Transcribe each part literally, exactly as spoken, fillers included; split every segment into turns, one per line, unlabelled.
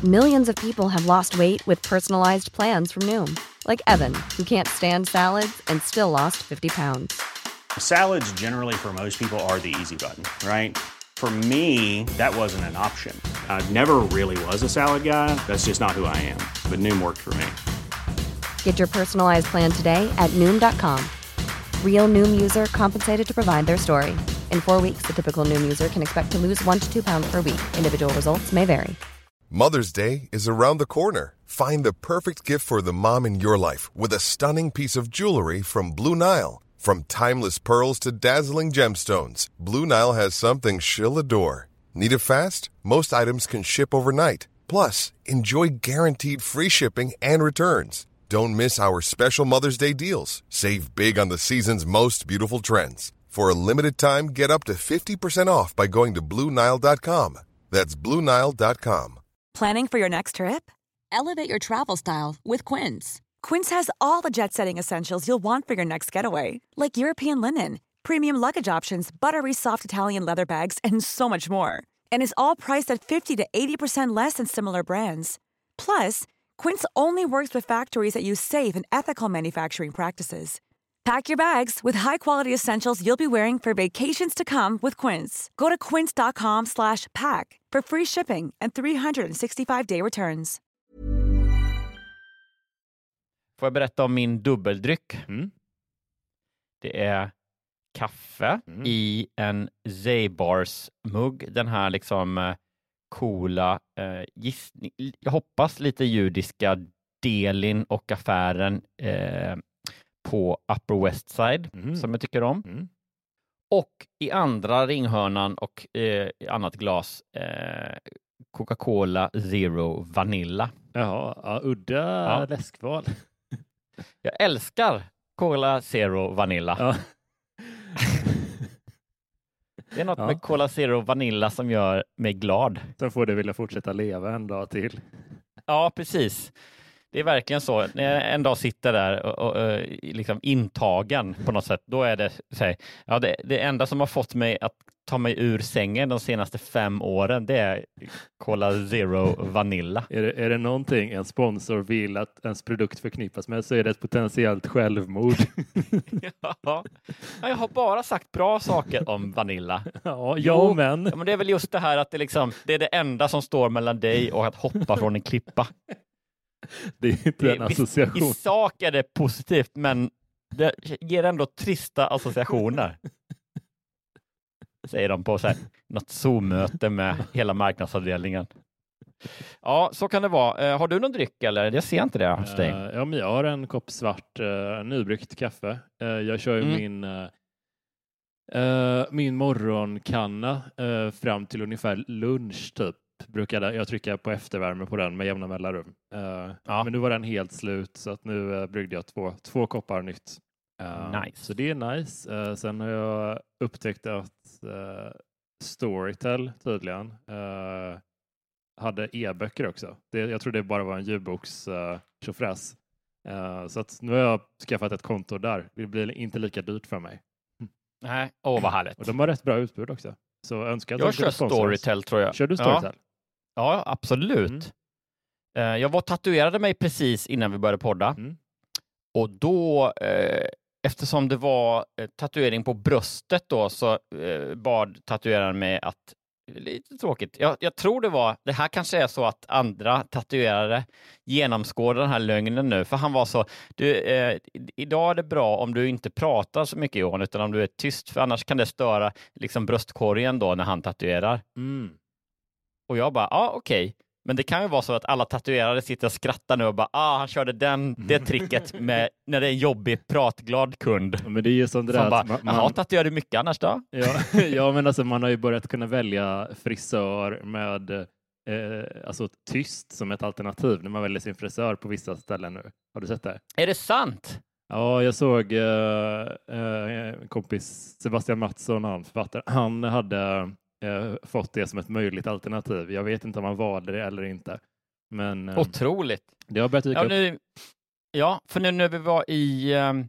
Millions of people have lost weight with personalized plans from Noom. Like Evan, who can't stand salads and still lost fifty pounds.
Salads generally for most people are the easy button, right? For me, that wasn't an option. I never really was a salad guy. That's just not who I am. But Noom worked for me.
Get your personalized plan today at Noom dot com. Real Noom user compensated to provide their story. In four weeks, the typical Noom user can expect to lose one to two pounds per week. Individual results may vary.
Mother's Day is around the corner. Find the perfect gift for the mom in your life with a stunning piece of jewelry from Blue Nile. From timeless pearls to dazzling gemstones, Blue Nile has something she'll adore. Need it fast? Most items can ship overnight. Plus, enjoy guaranteed free shipping and returns. Don't miss our special Mother's Day deals. Save big on the season's most beautiful trends. For a limited time, get up to fifty percent off by going to Blue Nile dot com. That's Blue Nile dot com.
Planning for your next trip? Elevate your travel style with Quince. Quince has all the jet-setting essentials you'll want for your next getaway, like European linen, premium luggage options, buttery soft Italian leather bags, and so much more. And is all priced at fifty to eighty percent less than similar brands. Plus, Quince only works with factories that use safe and ethical manufacturing practices. Pack your bags with high-quality essentials you'll be wearing for vacations to come with Quince. Go to quince dot com slash pack for free shipping and three sixty-five day returns.
Får jag berätta om min dubbeldryck?
Mm.
Det är kaffe
Mm.
i en Zaybars-mugg. Den här liksom eh, coola, eh, gissning, jag hoppas lite judiska Delin och affären eh, på Upper West Side
Mm.
som jag tycker om.
Mm.
Och i andra ringhörnan och eh, i annat glas eh, Coca-Cola Zero Vanilla.
Jaha, ja, udda
Ja.
läskval.
Jag älskar Cola Zero Vanilla.
Ja.
Det är något
Ja.
med Cola Zero Vanilla som gör mig glad.
Sen får du vilja fortsätta leva en dag till.
Ja, precis. Det är verkligen så. När jag en dag sitter där och, och, och liksom intagen på något sätt, då är det så här, ja, det, det enda som har fått mig att ta mig ur sängen de senaste fem åren, det är Cola Zero Vanilla.
Är det, är det någonting en sponsor vill att ens produkt förknippas med, så är det ett potentiellt självmord.
Ja. Jag har bara sagt bra saker om Vanilla.
Ja,
Jo,
ja men.
Ja, men det är väl just det här att det, liksom, det är det enda som står mellan dig och att hoppa från en klippa.
Det är inte en association.
I sak är det positivt, men det ger ändå trista associationer. Säger de på så här, något Zoom-möte med hela marknadsavdelningen. Ja, så kan det vara. Uh, har du någon dryck eller? Jag ser inte det hos dig.
Uh, ja, men jag har en kopp svart uh, nybryggt kaffe. Uh, jag kör ju
Mm.
min uh, uh, min morgonkanna uh, fram till ungefär lunch typ. Brukade jag trycka på eftervärme på den med jämna mellanrum. Uh,
Ja.
Men nu var den helt slut, så att nu uh, bryggde jag två, två koppar nytt. Uh,
Nice.
Så det är nice. Uh, sen har jag upptäckt att uh, Storytel tydligen uh, hade e-böcker också. Det, jag tror det bara var en ljudboks uh, tjofräs. Uh, så att nu har jag skaffat ett konto där. Det blir inte lika dyrt för mig.
Nej, åh vad härligt.
Och de har rätt bra utbud också. Så jag önskar att
Jag
de
kör
kunde sponsra oss.
Storytel tror jag.
Kör du Storytel?
Ja, ja absolut.
Mm.
Uh, jag var tatuerade mig precis innan vi började podda.
Mm.
Och då, uh, eftersom det var uh, tatuering på bröstet då, så uh, bad tatueraren mig att, lite tråkigt, jag, jag tror det var, det här kanske är så att andra tatuerare genomskådar den här lögnen nu, för han var så, du, eh, idag är det bra om du inte pratar så mycket Johan, utan om du är tyst, för annars kan det störa liksom bröstkorgen då när han tatuerar.
Mm.
Och jag bara, ja ah, okej. Okay. Men det kan ju vara så att alla tatuerare sitter och skrattar nu och bara, ah, han körde den, det tricket med när det är en jobbig, pratglad kund.
Ja, men det är ju som det
som
där
bara,
att man,
jaha, tatuerar du mycket annars då?
ja, ja, men alltså man har ju börjat kunna välja frisör med eh, alltså tyst som ett alternativ när man väljer sin frisör på vissa ställen nu. Har du sett det?
Är det sant?
Ja, jag såg eh, eh, kompis Sebastian Mattsson, han författare, han hade eh, fått det som ett möjligt alternativ. Jag vet inte om han valde det eller inte. Men eh,
Otroligt.
det har börjat dyka
Ja,
upp.
nu, ja, för nu när vi var i um,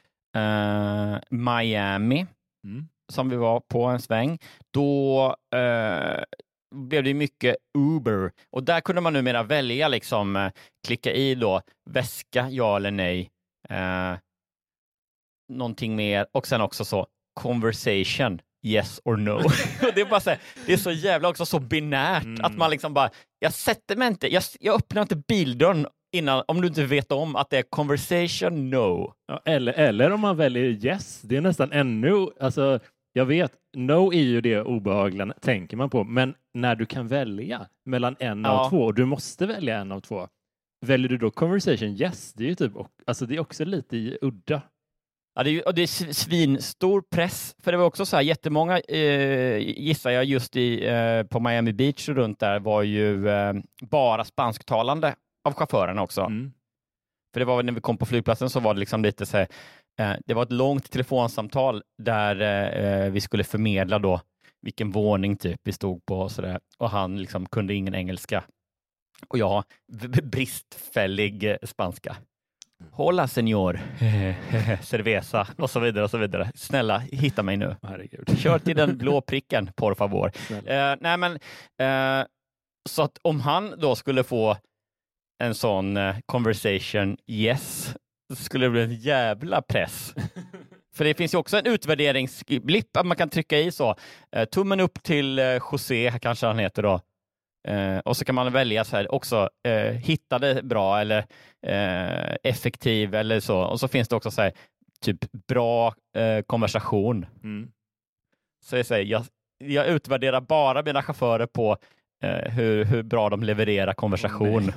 uh, Miami,
Mm.
som vi var på en sväng, då uh, blev det mycket Uber. Och där kunde man numera välja liksom, eh, klicka i då väska, ja eller nej. Eh, någonting mer. Och sen också så conversation, yes or no. Det är bara så här, det är så jävla också så binärt mm. att man liksom bara, jag sätter mig inte, jag, jag öppnar inte bildörren innan, om du inte vet om att det är conversation, no.
Ja, eller, eller om man väljer yes, det är nästan ännu, alltså jag vet, no är ju det obehagliga, tänker man på, men när du kan välja mellan en ja. av två, och du måste välja en av två, väljer du då conversation yes, det är ju typ, alltså det är också lite udda.
Ja, det är, ju, och det är svinstor press, för det var också så här, jättemånga, eh, gissar jag just i, eh, på Miami Beach och runt där, var ju eh, bara spansktalande av chaufförerna också. Mm. För det var när vi kom på flygplatsen så var det liksom lite så här, eh, det var ett långt telefonsamtal där eh, vi skulle förmedla då vilken våning typ vi stod på och sådär, och han liksom kunde ingen engelska. Och jag bristfällig eh, spanska. Hola señor, cerveza och så vidare och så vidare. Snälla, hitta mig nu.
Herregud.
Kör till den blå pricken, por favor. Uh, nej men, uh, så att om han då skulle få en sån uh, conversation yes, så skulle det bli en jävla press. För det finns ju också en utvärderingsblipp att man kan trycka i så. Uh, tummen upp till uh, José, kanske han heter då. Uh, och så kan man välja så här också, uh, hitta det bra eller uh, effektiv eller så. Och så finns det också så här, typ bra uh, konversation. Mm. Så jag, säger, jag, jag utvärderar bara mina chaufförer på uh, hur, hur bra de levererar konversation.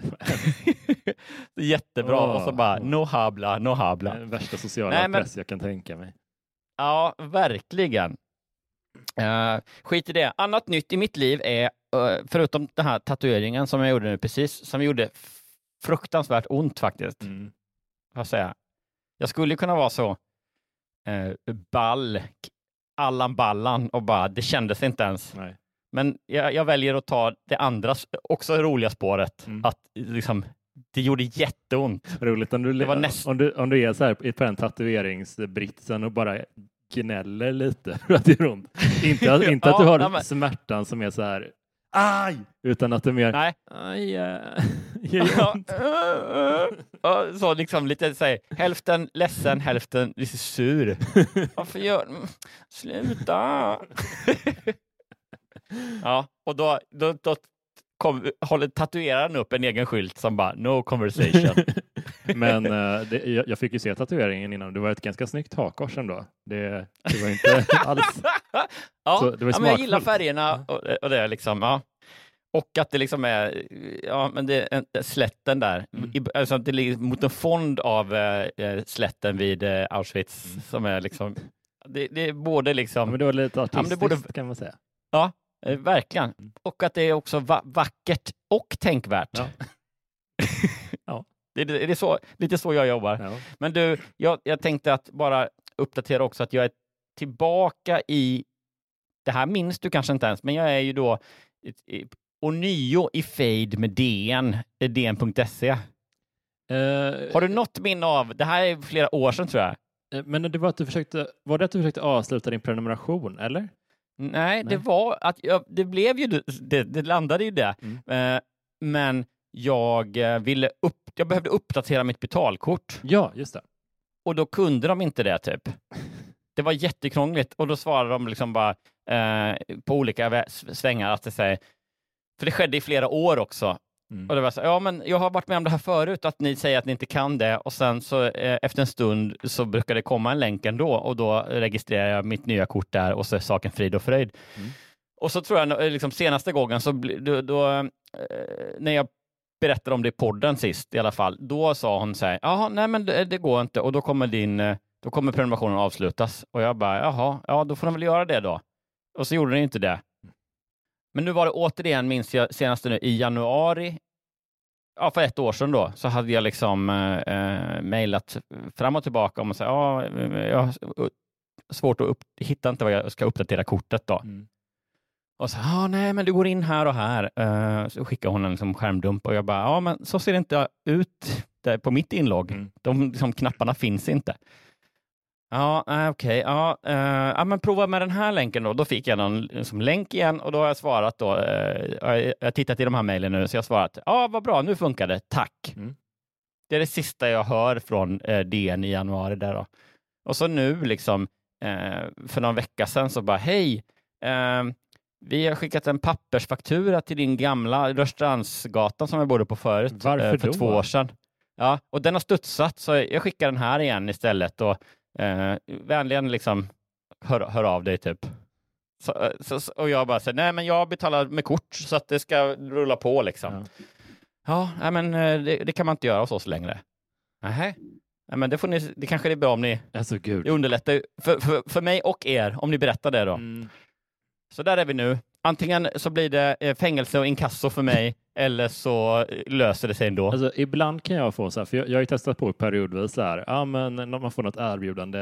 Oh, jättebra. Oh, och så bara, no habla, no habla.
Den värsta sociala Nej, men, press jag kan tänka mig.
Ja, verkligen. Uh, skit i det. Annat nytt i mitt liv är förutom den här tatueringen som jag gjorde nu precis, som gjorde fruktansvärt ont faktiskt. Mm. Vad säger jag? Jag skulle kunna vara så eh, ball, Allan Ballan och bara, det kändes inte ens. Nej. Men jag, jag väljer att ta det andra, också roliga spåret. Mm. Att liksom, det gjorde jätteont.
Roligt om du, det var näst... om du, om du är så här på en tatueringsbritsen och bara gnäller lite för att det gör ont. Inte, att, inte ja, att du har men... smärtan som är så här aj! Utan att det är mer
nej.
Aj,
ja. Så liksom lite så här, hälften ledsen, hälften lite sur. Varför gör sluta? Ja, och då, då, då kom, håller tatueraren upp en egen skylt som bara no conversation.
Men uh, det, jag, jag fick ju se tatueringen innan. Det var ett ganska snyggt hakkors ändå. Det, det var inte alls...
Ja, så det var ja men jag gillar färgerna och, och det liksom, ja. Och att det liksom är, ja men det är slätten där. Mm. I, alltså det ligger mot en fond av äh, slätten vid äh, Auschwitz mm. som är liksom, det, det är både liksom... Ja,
men det var lite artistiskt ja, borde, kan man säga.
Ja, äh, verkligen. Mm. Och att det är också va- vackert och tänkvärt. Ja. Ja. Det, det, det är så, lite så jag jobbar. Ja. Men du, jag, jag tänkte att bara uppdatera också att jag är tillbaka i, det här minns du kanske inte ens, men jag är ju då och nio i fade med D N, D N punkt se. Uh, Har du något minne av, det här är flera år sedan tror jag.
Men det var att du försökte, var det att du försökte avsluta din prenumeration, eller?
Nej, Nej. det var att jag, det blev ju, det, det landade ju det. Mm. Uh, men jag ville upp, jag behövde uppdatera mitt betalkort.
Ja, just det.
Och då kunde de inte det typ. Det var jättekrångligt och då svarade de liksom bara eh, på olika svängar att det säger, för det skedde i flera år också. Mm. Och det var så, ja men jag har varit med om det här förut, att ni säger att ni inte kan det och sen så eh, efter en stund så brukar det komma en länk ändå och då registrerar jag mitt nya kort där och så är saken frid och fröjd. Mm. Och så tror jag liksom senaste gången så då, då eh, när jag berättade om det i podden sist i alla fall, då sa hon så här, jaha nej men det, det går inte och då kommer din då kommer prenumerationen avslutas. Och jag bara, jaha, ja då får de väl göra det då. Och så gjorde den inte det. Men nu var det återigen, minns jag senast nu i januari, ja för ett år sedan då, så hade jag liksom eh, mejlat fram och tillbaka om att säga, ja, jag har svårt att upp, hitta inte vad jag ska uppdatera kortet då. Mm. Och så, ja nej men du går in här och här. Uh, så skickar hon en liksom skärmdump och jag bara, ja men så ser det inte ut där på mitt inlogg. Mm. De liksom, knapparna finns inte. Ja, okej. Okay. Ja, uh, ja, men prova med den här länken då. Då fick jag någon som länk igen och då har jag svarat då. Uh, jag har tittat i de här mejlen nu så jag har svarat. Ja, vad bra. Nu funkar det. Tack. Mm. Det är det sista jag hör från uh, D N i januari där då. Och så nu liksom uh, för någon vecka sedan så bara hej. Uh, vi har skickat en pappersfaktura till din gamla Rörstrandsgatan som jag bodde på förut.
Varför
uh, för
då?
två år sedan. Ja, och den har studsat så jag skickar den här igen istället och Uh, vänligen liksom hör, hör av dig typ. Så, så, och jag bara säger, nej men jag betalar med kort så att det ska rulla på liksom. Ja, ja nej, men det, det kan man inte göra hos oss längre. Nej, nej men det får ni, det kanske är bra om ni
alltså, gud.
Det underlättar för, för, för mig och er om ni berättar det då. Mm. Så där är vi nu. Antingen så blir det fängelse och inkasso för mig eller så löser det sig ändå.
Alltså, ibland kan jag få så här, för jag, jag har ju testat på periodvis så här, ja men när man får något erbjudande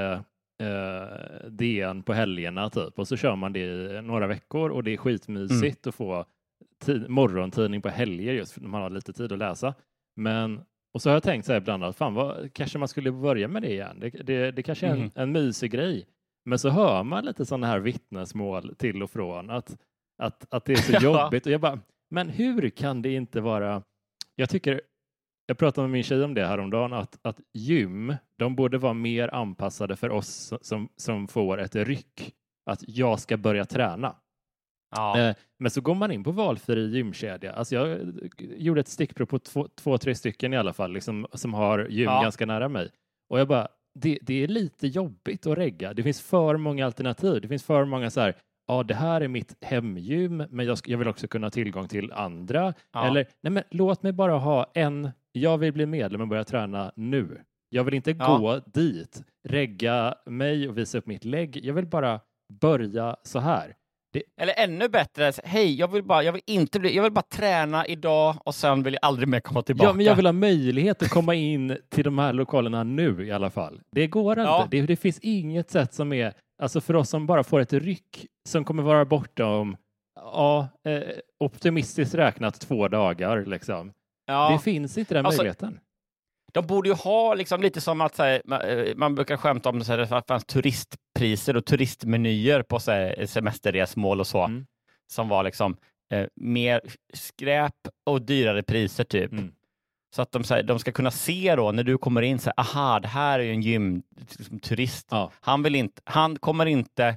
eh, D N på helgerna typ och så kör man det i några veckor och det är skitmysigt mm. att få tid, morgontidning på helger just för att man har lite tid att läsa. Men, och så har jag tänkt så här ibland att fan, vad, kanske man skulle börja med det igen. Det, det, det kanske är en, mm. en mysig grej. Men så hör man lite sådana här vittnesmål till och från att, att, att det är så jobbigt och jag bara, men hur kan det inte vara... Jag tycker, jag pratade med min tjej om det häromdagen, att, att gym, de borde vara mer anpassade för oss som, som får ett ryck. Att jag ska börja träna. Ja. Eh, men så går man in på valfri gymkedja. Alltså jag gjorde ett stickprov på två, två tre stycken i alla fall, liksom, som har gym ja. ganska nära mig. Och jag bara, det, det är lite jobbigt att regga. Det finns för många alternativ. Det finns för många så här, ja, det här är mitt hemgym, men jag, jag vill också kunna ha tillgång till andra. Ja. Eller, nej men låt mig bara ha en, jag vill bli medlem och börja träna nu. Jag vill inte ja. gå dit, regga mig och visa upp mitt lägg. Jag vill bara börja så här. Det...
Eller ännu bättre, hej, jag vill bara, jag vill inte bli, jag vill bara träna idag och sen vill jag aldrig mer komma tillbaka.
Ja, men jag vill ha möjlighet att komma in till de här lokalerna nu i alla fall. Det går inte. Ja. Det, det finns inget sätt som är, alltså för oss som bara får ett ryck som kommer vara borta om, ja, eh, optimistiskt räknat två dagar liksom. Ja. Det finns inte den alltså, möjligheten.
De borde ju ha liksom lite som att här, man, man brukar skämta om så här, det fanns turistpriser och turistmenyer på så här, semesterresmål och så. Mm. Som var liksom eh, mer skräp och dyrare priser typ. Mm. Så att de, så här, de ska kunna se då när du kommer in så här, aha, det här är ju en gymturist. Ja. Han vill inte, han kommer inte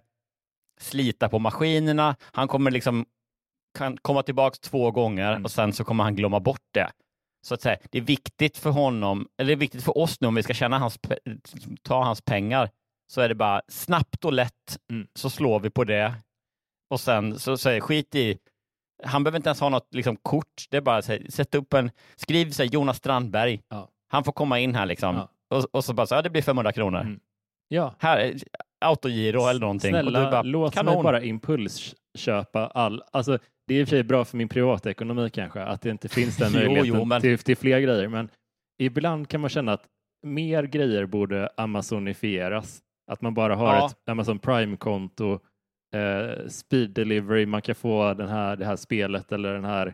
slita på maskinerna. Han kommer liksom kan komma tillbaka två gånger mm. och sen så kommer han glömma bort det. Så att säga, det är viktigt för honom, eller det är viktigt för oss nu om vi ska tjäna hans, ta hans pengar, så är det bara snabbt och lätt mm. så slår vi på det. Och sen så säger skit i, han behöver inte ens ha något liksom, kort, det är bara så här, sätta upp en, skriv så här, Jonas Strandberg, ja. Han får komma in här liksom. Ja. Och, och så bara så ja, det blir femhundra kronor. Mm.
Ja.
Här, autogiro eller någonting.
Snälla,
och du bara,
låt kanon. Mig bara impulsköpa all, alltså det är i och för sig bra för min privatekonomi kanske, att det inte finns den möjligheten jo, jo, men... till, till fler grejer. Men ibland kan man känna att mer grejer borde amazonifieras. Att man bara har ja. ett Amazon Prime-konto, eh, speed delivery, man kan få den här, det här spelet eller den här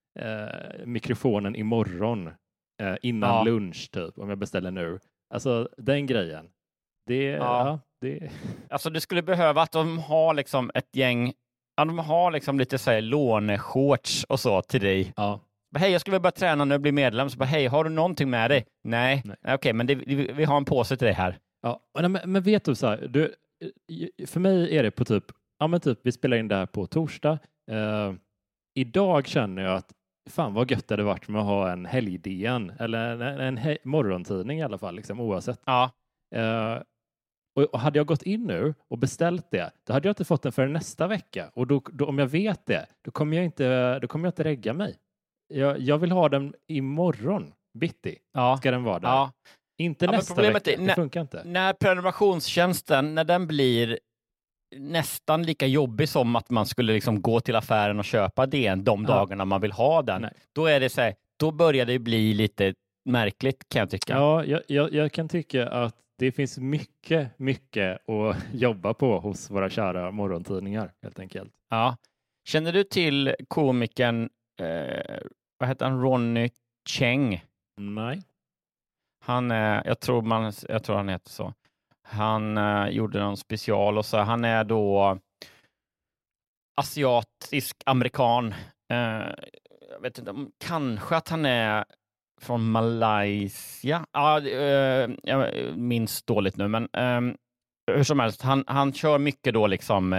eh, mikrofonen imorgon eh, innan ja. lunch typ, om jag beställer nu. Alltså den grejen. Det, ja. Ja, det...
Alltså det skulle behöva att de har liksom ett gäng. Ja, de har liksom lite så här låneshorts och så till dig. Ja. Hej, jag skulle börja träna nu och bli medlem. Så bara, hej, har du någonting med dig? Nej. Nej. Okej, okay, men det, vi har en påse till dig här.
Ja, men, men vet du så här, du, för mig är det på typ, ja men typ, vi spelar in det här på torsdag. Uh, idag känner jag att fan vad gött det hade varit med att ha en helg-D N eller en, en he- morgontidning i alla fall, liksom, oavsett.
Ja.
Uh, Och hade jag gått in nu och beställt det, då hade jag inte fått den för nästa vecka. Och då, då, om jag vet det, då kommer jag inte, då kommer jag inte regga mig. Jag, jag vill ha den imorgon, bitti. Ja. Ska den vara där. Ja. Inte ja, nästa vecka, är, det
när,
funkar inte.
När prenumerationstjänsten, när den blir nästan lika jobbig som att man skulle liksom gå till affären och köpa det de ja. dagarna man vill ha den. Nej. Då är det så här, då börjar det bli lite märkligt kan jag tycka.
Ja, jag, jag, jag kan tycka att det finns mycket, mycket att jobba på hos våra kära morgontidningar, helt enkelt.
Ja. Känner du till komikern, eh, vad heter han, Ronny Cheng?
Nej.
Han är, jag tror man, jag tror han heter så. Han uh, gjorde någon special och så. Han är då asiatisk amerikan. Uh, jag vet inte, kanske att han är från Malaysia. Ja, uh, jag minns dåligt nu, men um, hur som helst, han, han kör mycket då liksom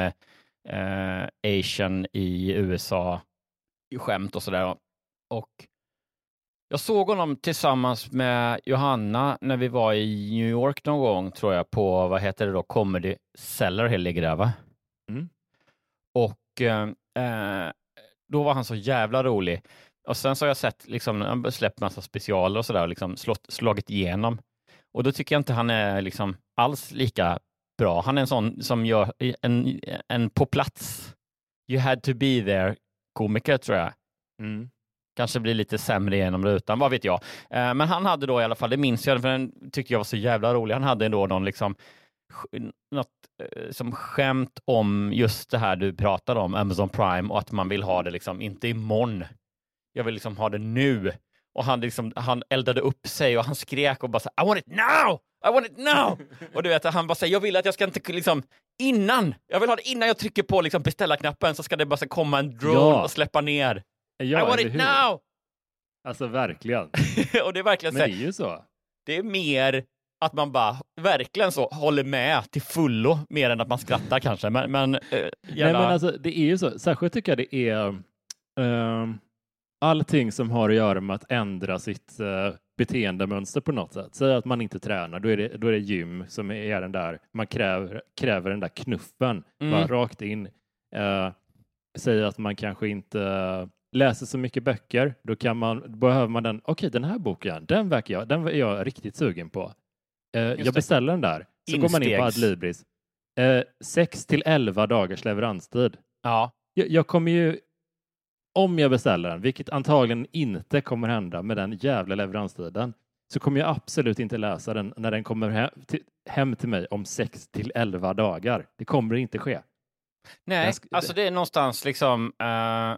uh, Asian i U S A i skämt och sådär. Och jag såg honom tillsammans med Johanna när vi var i New York någon gång, tror jag, på, vad heter det då, Comedy Cellar ligger där, va? Mm. Och eh, då var han så jävla rolig. Och sen så har jag sett, liksom, han släppt massa specialer och sådär och liksom slått, slagit igenom. Och då tycker jag inte han är liksom alls lika bra. Han är en sån som gör en, en på plats. You had to be there komiker, tror jag. Mm. Kanske blir lite sämre genom rutan, vad vet jag. Eh, men han hade då i alla fall, det minns jag, för den tyckte jag var så jävla rolig. Han hade då någon liksom något eh, som skämt om just det här du pratade om, Amazon Prime, och att man vill ha det liksom inte imorgon. Jag vill liksom ha det nu. Och han liksom, han eldade upp sig och han skrek och bara så, I want it now! I want it now! Och du vet, han bara säger, jag vill att jag ska inte liksom innan, jag vill ha det innan jag trycker på liksom beställa-knappen, så ska det bara så komma en drone ja. och släppa ner.
Ja,
I want it now!
Alltså verkligen.
Och det är verkligen
Men det är ju så.
Det är mer att man bara verkligen så håller med till fullo, mer än att man skrattar kanske. Men, men, äh, jävla...
Nej, men alltså det är ju så. Särskilt tycker jag det är uh, allting som har att göra med att ändra sitt uh, beteendemönster på något sätt. Säg att man inte tränar, då är det, då är det gym som är den där, man kräver, kräver den där knuffen mm. bara rakt in. Uh, säg att man kanske inte uh, läser så mycket böcker, då kan man, behöver man den, okej okay, den här boken, den verkar jag, den är jag riktigt sugen på. Uh, jag beställer den där. Så Instegs. går man in på Adlibris. Uh, sex till elva dagars leveranstid.
Ja.
Jag, jag kommer ju, om jag beställer den, vilket antagligen inte kommer hända med den jävla leveranstiden, så kommer jag absolut inte läsa den när den kommer hem till, hem till mig om sex till elva dagar. Det kommer inte ske.
Nej, sk- alltså det är någonstans liksom uh,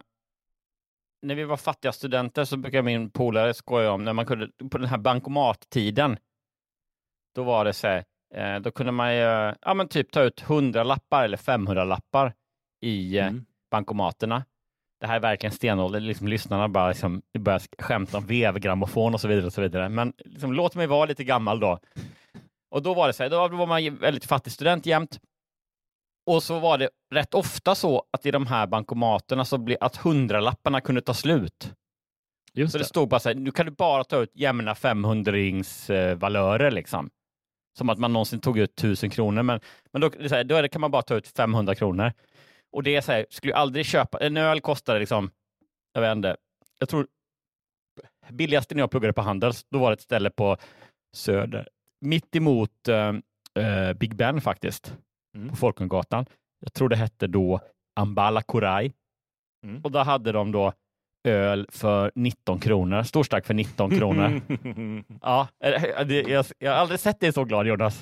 när vi var fattiga studenter så brukade min polare skoja om när man kunde, på den här bankomattiden, då var det så här, uh, då kunde man ju uh, ja men typ ta ut hundra lappar eller femhundra lappar i uh, mm. bankomaterna. Det här är verkligen stenålder, liksom lyssnarna bara liksom börjar skämta om vevgrammofon och så vidare och så vidare. Men liksom, låt mig vara lite gammal då. Och då var det så här, då var man väldigt fattig student jämt. Och så var det rätt ofta så att i de här bankomaterna så blev att hundralapparna kunde ta slut. Just så det. det stod bara så här, nu kan du bara ta ut jämna femhundrings eh, valörer liksom. Som att man någonsin tog ut tusen kronor. Men, men då, det är så här, då är det, kan man bara ta ut femhundra kronor. Och det är så här, skulle jag aldrig köpa, en öl kostade liksom, jag vet inte, jag tror billigaste när jag pluggade på Handels, då var det ett ställe på Söder, mitt emot uh, uh, Big Ben faktiskt, mm. på Folkungagatan. Jag tror det hette då Ambala Korai. Mm. Och då hade de då öl för nitton kronor, storstark för nitton kronor. Ja, det, jag, jag har aldrig sett dig så glad, Jonas.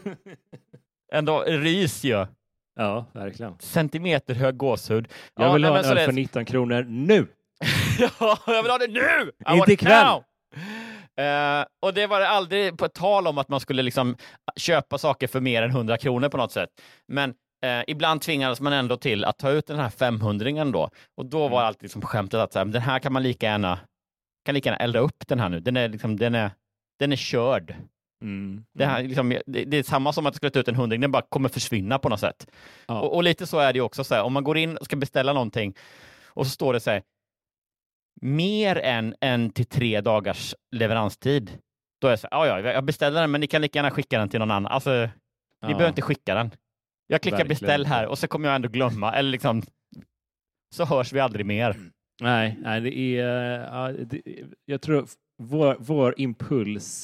Ändå rys ju.
Ja, verkligen.
Centimeter hög gåshud.
Jag
ja,
vill
nej,
ha en öl
det...
för nitton kronor nu!
Ja, jag vill ha det nu! I
Inte ikväll!
Uh, och det var aldrig på ett tal om att man skulle liksom köpa saker för mer än hundra kronor på något sätt. Men uh, ibland tvingades man ändå till att ta ut den här femhundringen då. Och då var alltid liksom skämtet att så här, den här kan man lika gärna kan lika gärna elda upp den här nu. Den är liksom, den är, den är körd. Mm. Det, här, liksom, det, det är samma som att skulle ta ut en hundring, den bara kommer försvinna på något sätt. Ja. Och, och lite så är det ju också så här, om man går in och ska beställa någonting och så står det så här, mer än en till tre dagars leveranstid, då är det så här, ja, ja, jag beställer den men ni kan lika gärna skicka den till någon annan. Alltså, ni ja. behöver inte skicka den. Jag klickar Verkligen. beställ här och så kommer jag ändå glömma, eller liksom så hörs vi aldrig mer.
Nej, nej det är ja, det, jag tror vår, vår impuls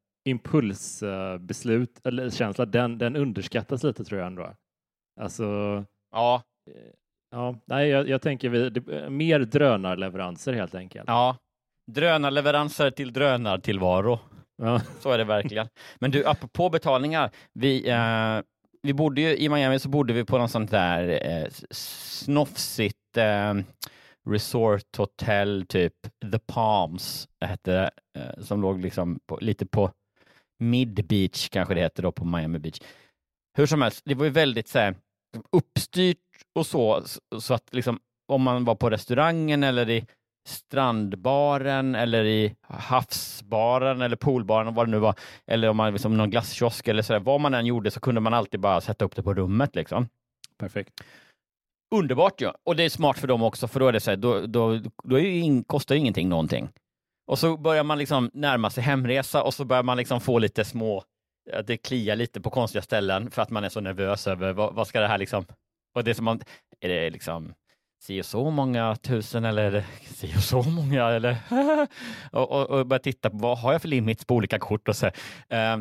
impulsbeslut uh, eller känsla, den, den underskattas lite tror jag ändå. Alltså,
ja.
Ja, nej, jag, jag tänker vi, det, mer drönarleveranser helt enkelt.
Ja, drönarleveranser till drönartillvaro. Ja. Så är det verkligen. Men du, apropå betalningar, vi, uh, vi bodde ju i Miami, så bodde vi på någon sånt där uh, snofsigt uh, resorthotell, typ The Palms hette det, uh, som låg liksom på, lite på Mid Beach kanske det heter då på Miami Beach. Hur som helst, det var ju väldigt så här, uppstyrt och så, så att liksom om man var på restaurangen eller i strandbaren eller i havsbaren eller poolbaren, vad det nu var, eller om man liksom någon glasskiosk eller så där, vad man än gjorde så kunde man alltid bara sätta upp det på rummet liksom.
Perfekt.
Underbart, ja. Och det är smart för dem också, för då är det så här, då, då, då är ju in, kostar ju ingenting någonting. Och så börjar man liksom närma sig hemresa och så börjar man liksom få lite små, att det kliar lite på konstiga ställen för att man är så nervös över vad, vad ska det här liksom, och det som man, är det liksom si och så många tusen eller si och så många eller och, och, och börja titta på vad har jag för limits på olika kort och så. Uh,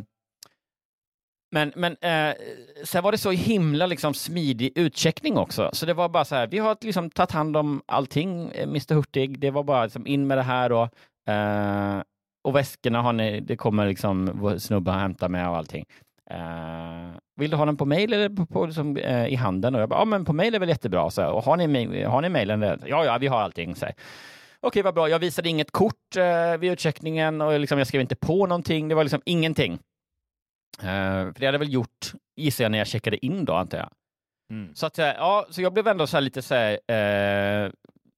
men men uh, sen var det så himla liksom smidig utcheckning också. Så det var bara så här, vi har liksom tagit hand om allting, mister Hurtig. Det var bara liksom in med det här och uh, och väskorna har ni, det kommer liksom snubbar hämta med och allting. Uh, vill du ha den på mail eller på, på liksom, uh, i handen? Och jag bara, ja men på mail är väl jättebra. Så, och har ni, har ni mailen? Ja, ja, vi har allting. Okej, okay, vad bra. Jag visade inget kort uh, vid utcheckningen och liksom, jag skrev inte på någonting. Det var liksom ingenting. Uh, för det hade jag väl gjort, gissar jag, när jag checkade in då, antar jag. Mm. Så att, uh, ja, så jag blev ändå så här lite så här, uh,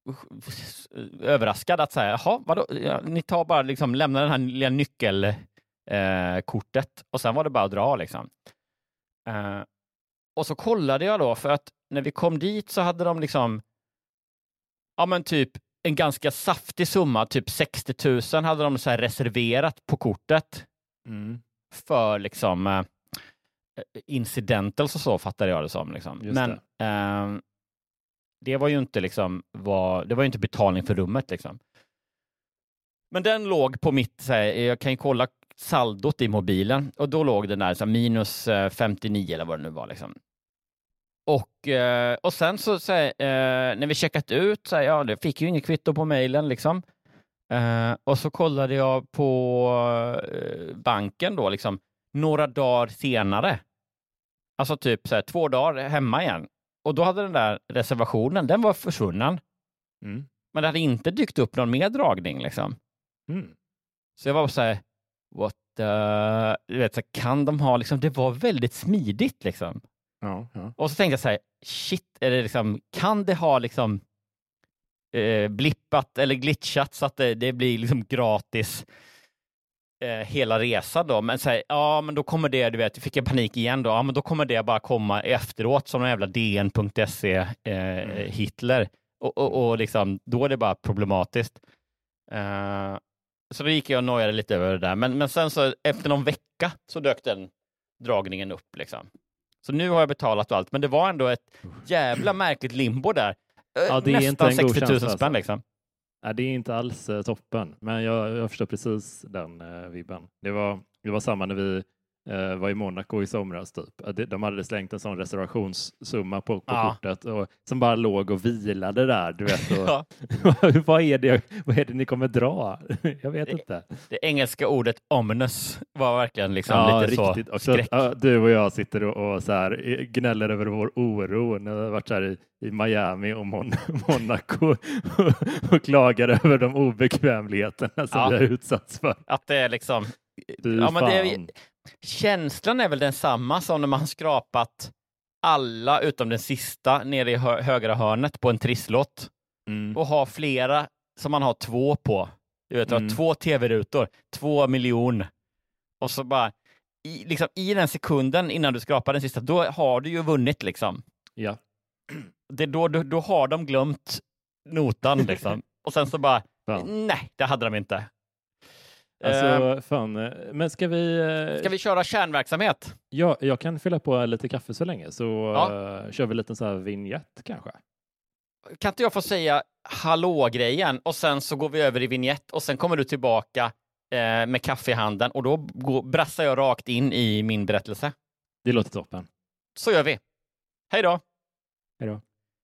överraskad att säga, jaha, vadå? Ja, ni tar bara liksom, lämna den här lilla nyckel Eh, kortet och sen var det bara att dra liksom. Eh, och så kollade jag då, för att när vi kom dit så hade de liksom ja men typ en ganska saftig summa, typ sextio tusen hade de så här reserverat på kortet mm. för liksom eh, incidentals och så, fattade jag det som liksom.
Just
men det. Eh, det var ju inte liksom var, det var ju inte betalning för rummet liksom. Men den låg på mitt så här, jag kan ju kolla saldot i mobilen och då låg den där så minus femtionio eller vad det nu var liksom. Och, eh, och sen så, så här, eh, när vi checkat ut så här, ja, det fick ju inget kvitto på mejlen liksom. Eh, och så kollade jag på eh, banken då liksom några dagar senare. Alltså typ så här, två dagar hemma igen. Och då hade den där reservationen, den var försvunnen. Mm. Men det hade inte dykt upp någon mer dragning liksom. Mm. Så jag var så här, what the, du vet, så kan de ha liksom, det var väldigt smidigt liksom.
Ja, ja. Och
så tänkte jag så här, shit, är det liksom, kan det ha liksom eh, blippat eller glitchat så att det, det blir liksom gratis eh, hela resan då, men så här, ja men då kommer det, du vet, fick jag panik igen då, ja men då kommer det bara komma efteråt som en jävla D N punkt se eh, mm. Hitler och, och, och liksom, då är det bara problematiskt. Uh, så då gick jag och nojade lite över det där. Men, men sen så efter någon vecka så dök den dragningen upp liksom. Så nu har jag betalat allt. Men det var ändå ett jävla märkligt limbo där.
Ja, det är
nästan
inte en god
sextio tusen
känsla,
spänn liksom.
Ja, det är inte alls uh, toppen. Men jag, jag förstår precis den uh, vibben. Det var, det var samma när vi uh, var i Monaco i somras typ. De, de hade slängt en sån reservationssumma på, på ja. kortet och, som bara låg och vilade där. Du vet, och, ja. vad, är det, vad är det ni kommer dra? Jag vet
det,
inte.
Det engelska ordet ominous var verkligen liksom
ja,
lite
riktigt.
så
och
skräck.
Så att, du och jag sitter och, och så här, gnäller över vår oro när vi har varit så här i, i Miami och Mon- Monaco och, och klagar över de obekvämligheterna som ja. vi har utsatts för.
Att det är liksom...
Du
ja, men det är, känslan är väl densamma som när man skrapat alla utom den sista nere i hö- högra hörnet på en trisslott mm. och har flera som man har två på. Du vet, mm. två tv-rutor, två miljoner. Och så bara i, liksom, i den sekunden innan du skrapar den sista, då har du ju vunnit liksom.
Ja.
Det, då, då, då har de glömt notan liksom. Och sen så bara, ja. nej, det hade de inte.
Alltså, fan. Men ska vi...
Ska vi köra kärnverksamhet?
Ja, jag kan fylla på lite kaffe så länge. Så
ja.
uh, kör vi lite så här vignett kanske.
Kan inte jag få säga hallå-grejen? Och sen så går vi över i vignett. Och sen kommer du tillbaka eh, med kaffe i handen. Och då går, brassar jag rakt in i min berättelse.
Det låter toppen.
Så gör vi. Hej då!
Hej då.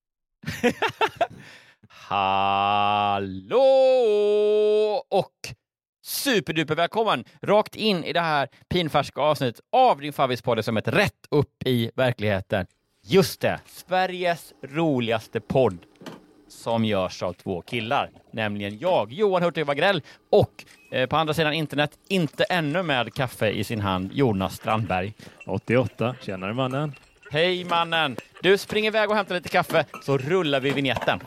Hallå! Och... superduper välkommen rakt in i det här pinfärska avsnittet av din favvispodd som ett rätt upp i verkligheten. Just det, Sveriges roligaste podd som görs av två killar. Nämligen jag, Johan Hurtig Wagrell, och eh, på andra sidan internet, inte ännu med kaffe i sin hand, Jonas Strandberg.
åttioåtta, tjänare mannen.
Hej mannen! Du, springer iväg och hämtar lite kaffe så rullar vi vignetten.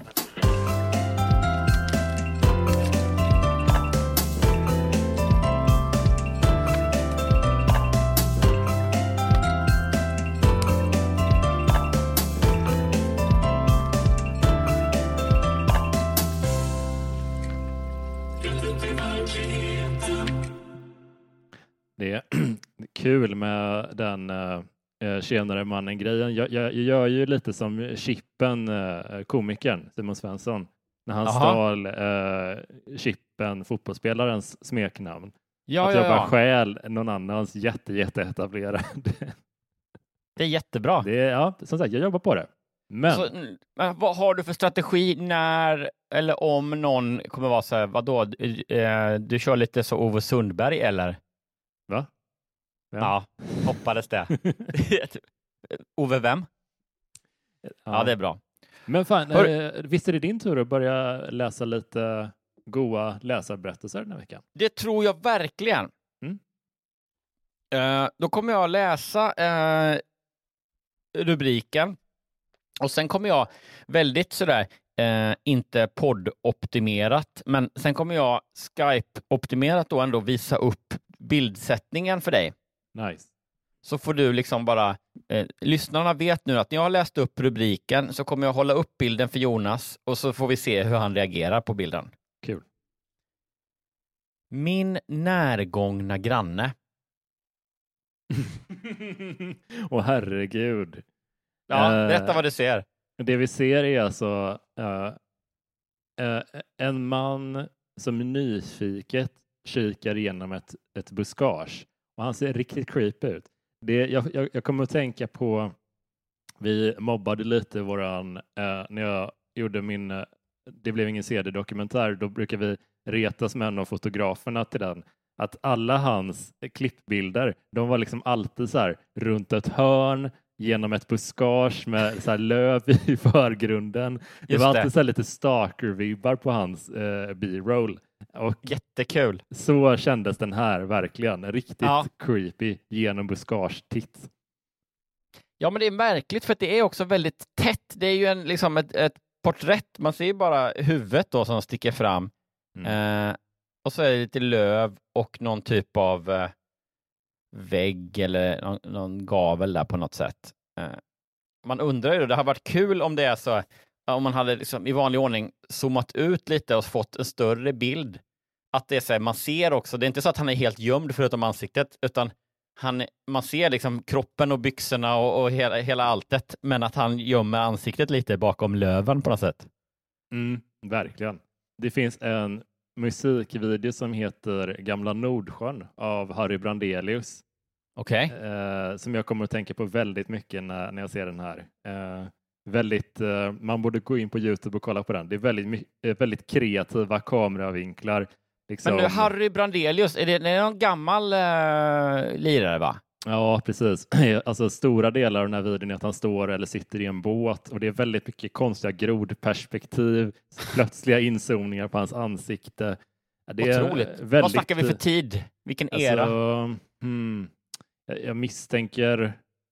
Det är kul med den uh, tjänare mannen-grejen. Jag, jag, jag gör ju lite som Chippen, uh, komikern Simon Svensson, när han
Aha.
stal uh, Chippen, fotbollsspelarens smeknamn.
Ja,
att
ja,
jag bara
ja.
stjäl någon annans jätte, jätte etablerad.
Det är jättebra.
Det är, ja, som sagt, jag jobbar på det. Men
Så, mm, vad har du för strategi när eller om någon kommer vara så här, vadå, eh, du kör lite så Ove Sundberg eller?
va?
Ja, hoppades det. Ove vem?
Ja.
Ja, det är bra.
Men fan,
Hör...
eh, visst är det din tur att börja läsa lite goa läsarberättelser den här veckan?
Det tror jag verkligen.
Mm.
Eh, då kommer jag läsa eh, rubriken och sen kommer jag väldigt sådär eh, inte poddoptimerat, men sen kommer jag Skype-optimerat då ändå visa upp bildsättningen för dig.
Nice.
Så får du liksom bara, eh, lyssnarna vet nu att när jag har läst upp rubriken så kommer jag hålla upp bilden för Jonas och så får vi se hur han reagerar på bilden.
Kul.
Min närgångna granne.
Åh herregud.
Ja,
Eh,
berätta vad du ser.
Det vi ser är alltså uh, uh, en man som nyfiket kikar igenom ett, ett buskage. Och han ser riktigt creepy ut. Det, jag, jag, jag kommer att tänka på, vi mobbade lite våran, uh, när jag gjorde min, uh, det blev ingen C D-dokumentär, då brukar vi retas med en av fotograferna till den. Att alla hans klippbilder, de var liksom alltid så här runt ett hörn, genom ett buskage med så här löv i förgrunden. Det
Just
var
det.
alltid så här lite stalker-vibbar på hans eh, B-roll. Och
Jättekul.
så kändes den här verkligen. Riktigt
Ja.
creepy genom buskage-titt.
Ja, men det är märkligt för att det är också väldigt tätt. Det är ju en, liksom ett, ett porträtt. Man ser ju bara huvudet då som sticker fram.
Mm.
Eh, och så är det lite löv och någon typ av eh, vägg eller någon, någon gavel där på något sätt. Eh, man undrar ju, det har varit kul om det är så, om man hade liksom i vanlig ordning zoomat ut lite och fått en större bild. Att det är så här, man ser också, det är inte så att han är helt gömd förutom ansiktet, utan han, man ser liksom kroppen och byxorna och, och hela, hela alltet, men att han gömmer ansiktet lite bakom löven på något sätt.
Mm, verkligen. Det finns en musikvideo som heter Gamla Nordsjön av Harry Brandelius.
Okej.
Okay. Eh, som jag kommer att tänka på väldigt mycket när, när jag ser den här. Eh, väldigt, eh, man borde gå in på YouTube och kolla på den. Det är väldigt, my- väldigt kreativa kameravinklar. Liksom.
Men nu, Harry Brandelius, är det, är det någon gammal uh, lirare va?
Ja, precis. Alltså stora delar av den här videon är att han står eller sitter i en båt och det är väldigt mycket konstiga grodperspektiv, plötsliga inzoomningar på hans ansikte. Det är
Otroligt.
väldigt,
vad snackar vi för tid? Vilken era?
Alltså, hmm, jag misstänker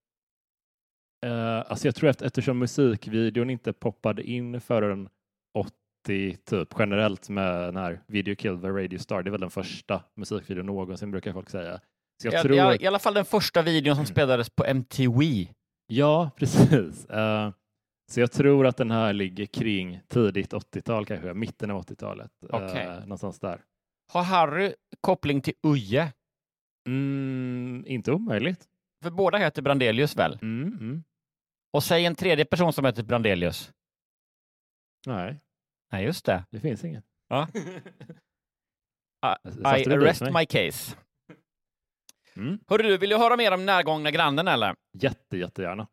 uh, alltså jag tror att eftersom musikvideon inte poppade in förrän åttio typ generellt med den här Video Killed the Radio Star, det är väl den första musikvideon någonsin brukar folk säga. Så jag
I,
tror
i,
att...
I alla fall den första videon som spelades på M T V.
Ja, precis. Uh, så jag tror att den här ligger kring tidigt åttiotal kanske, mitten av åttiotalet.
Okay.
Uh, någonstans där.
Har Harry koppling till Uje?
Mm, inte omöjligt.
För båda heter Brandelius väl?
Mm, mm.
Och säg en tredje person som heter Brandelius.
Nej,
Nej, just det.
det finns ingen.
Ja. I,
Satte
I
du
arrest
dit
my case.
Mm.
Hörru du, vill du höra mer om närgångna grannen eller?
Jätte, jättegärna.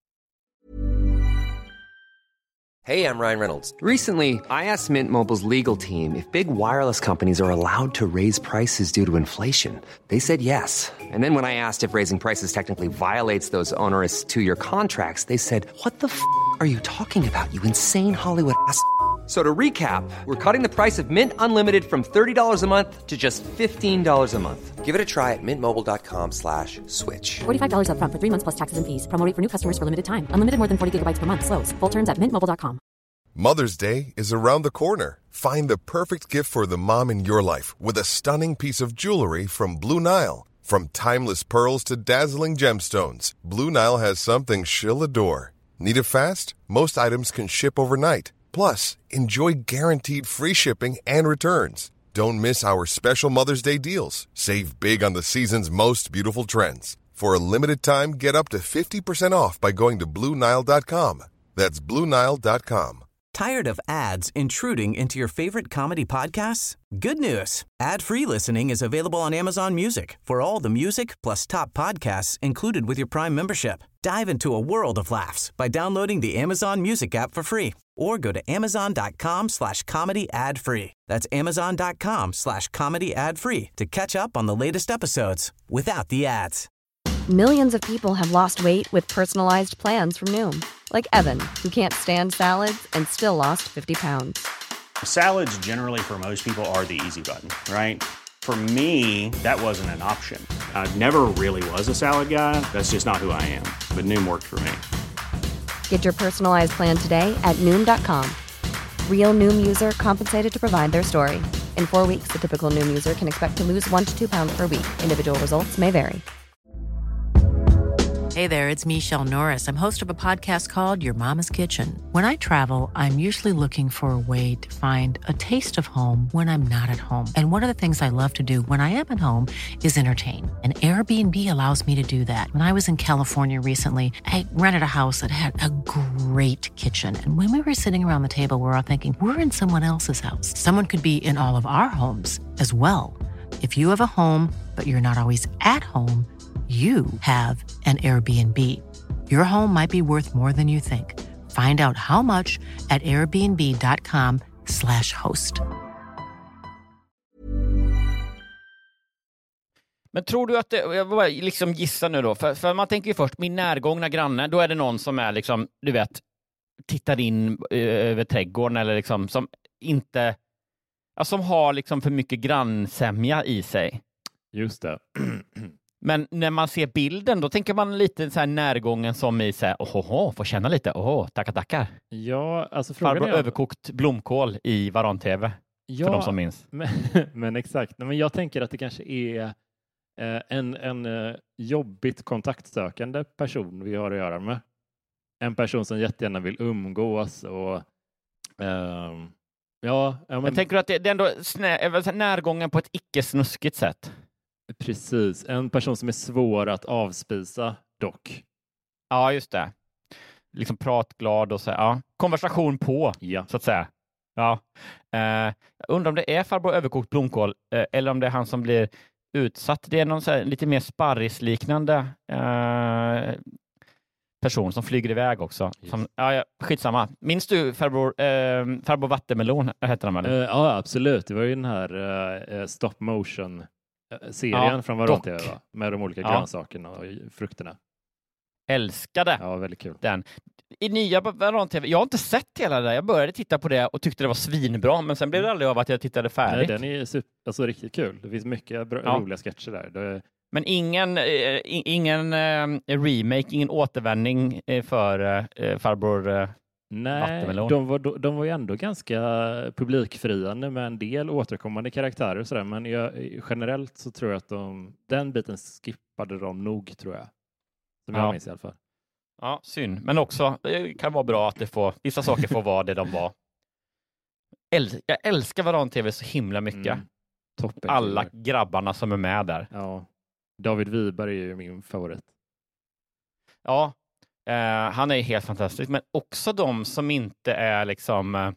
Hey, I'm Ryan Reynolds. Recently, I asked Mint Mobile's legal team if big wireless companies are allowed to raise prices due to inflation. They said yes. And then when I asked if raising prices technically violates those onerous two-year contracts, they said, "What the f*** are you talking about, you insane Hollywood ass f- So to recap, we're cutting the price of Mint Unlimited from thirty dollars a month to just fifteen dollars a month. Give it a try at mintmobile.com slash switch.
forty-five dollars up front for three months plus taxes and fees. Promo rate for new customers for limited time. Unlimited more than forty gigabytes per month. Slows full terms at mint mobile dot com.
Mother's Day is around the corner. Find the perfect gift for the mom in your life with a stunning piece of jewelry from Blue Nile. From timeless pearls to dazzling gemstones, Blue Nile has something she'll adore. Need it fast? Most items can ship overnight. Plus, enjoy guaranteed free shipping and returns. Don't miss our special Mother's Day deals. Save big on the season's most beautiful trends. For a limited time, get up to fifty percent off by going to blue nile dot com. That's blue nile dot com.
Tired of ads intruding into your favorite comedy podcasts? Good news. Ad-free listening is available on Amazon Music for all the music plus top podcasts included with your Prime membership. Dive into a world of laughs by downloading the Amazon Music app for free or go to amazon.com slash comedy ad free. That's amazon.com slash comedy ad free to catch up on the latest episodes without the ads.
Millions of people have lost weight with personalized plans from Noom. Like Evan, who can't stand salads and still lost fifty pounds.
Salads generally for most people are the easy button, right? For me, that wasn't an option. I never really was a salad guy. That's just not who I am. But Noom worked for me.
Get your personalized plan today at Noom dot com. Real Noom user compensated to provide their story. In four weeks, the typical Noom user can expect to lose one to two pounds per week. Individual results may vary.
Hey there, it's Michelle Norris. I'm host of a podcast called Your Mama's Kitchen. When I travel, I'm usually looking for a way to find a taste of home when I'm not at home. And one of the things I love to do when I am at home is entertain. And Airbnb allows me to do that. When I was in California recently, I rented a house that had a great kitchen. And when we were sitting around the table, we were all thinking, we're in someone else's house. Someone could be in all of our homes as well. If you have a home, but you're not always at home, you have an Airbnb. Your home might be worth more than you think. Find out how much at airbnb.com slash host.
Men tror du att det, jag vill bara liksom gissa nu då, för, för man tänker ju först, min närgångna granne, då är det någon som är liksom, du vet, tittar in över trädgården eller liksom, som inte, ja, som har liksom för mycket grannsämja i sig.
Just det.
Men när man ser bilden, då tänker man lite så här närgången som i så här, ohoho, får känna lite, oho, tackar, tackar.
Ja, alltså frågan
Farbror
är...
överkokt blomkål i Varan-tv,
ja,
för de som minns.
Men, men exakt, men jag tänker att det kanske är eh, en, en eh, jobbigt kontaktsökande person vi har att göra med. En person som jättegärna vill umgås och eh, ja, ja men...
Jag tänker att det, det är ändå snä, närgången på ett icke-snuskigt sätt.
Precis, en person som är svår att avspisa dock.
Ja, just det. Liksom pratglad och så, ja. Konversation på,
ja,
så att säga. Ja. Eh, jag undrar om det är farbror överkokt blomkål eh, eller om det är han som blir utsatt. Det är någon så här, lite mer sparrisliknande eh, person som flyger iväg också. Som, ja, ja, skitsamma. Minns du farbror, eh, farbror Vattenmelon heter han väl?
Uh, ja, absolut. Det var ju den här uh, stop motion serien, ja, från Varan-tv, med de olika, ja, grönsakerna och frukterna.
Älskade.
Ja, väldigt kul.
Den. I nya Varan-tv, jag har inte sett hela det där. Jag började titta på det och tyckte det var svinbra, men sen blev det aldrig av att jag tittade färdigt.
Nej, den är super, alltså riktigt kul. Det finns mycket bra, ja, roliga sketcher där. Det...
Men ingen, eh, ingen eh, remake, ingen återvändning eh, för eh, farbror eh,
Nej, de var, de var ju ändå ganska publikfriande med en del återkommande karaktärer och sådär, men jag, generellt så tror jag att de, den biten skippade de nog, tror jag. Som
ja,
jag minns i alla fall.
Ja, synd. Men också, det kan vara bra att det får, vissa saker får vara det de var. Äl, jag älskar Varan-tv så himla mycket. Mm,
toppen.
Alla grabbarna som är med där.
Ja, David Wiberg är ju min favorit.
Ja, Uh, han är helt fantastisk, men också de som inte är liksom uh,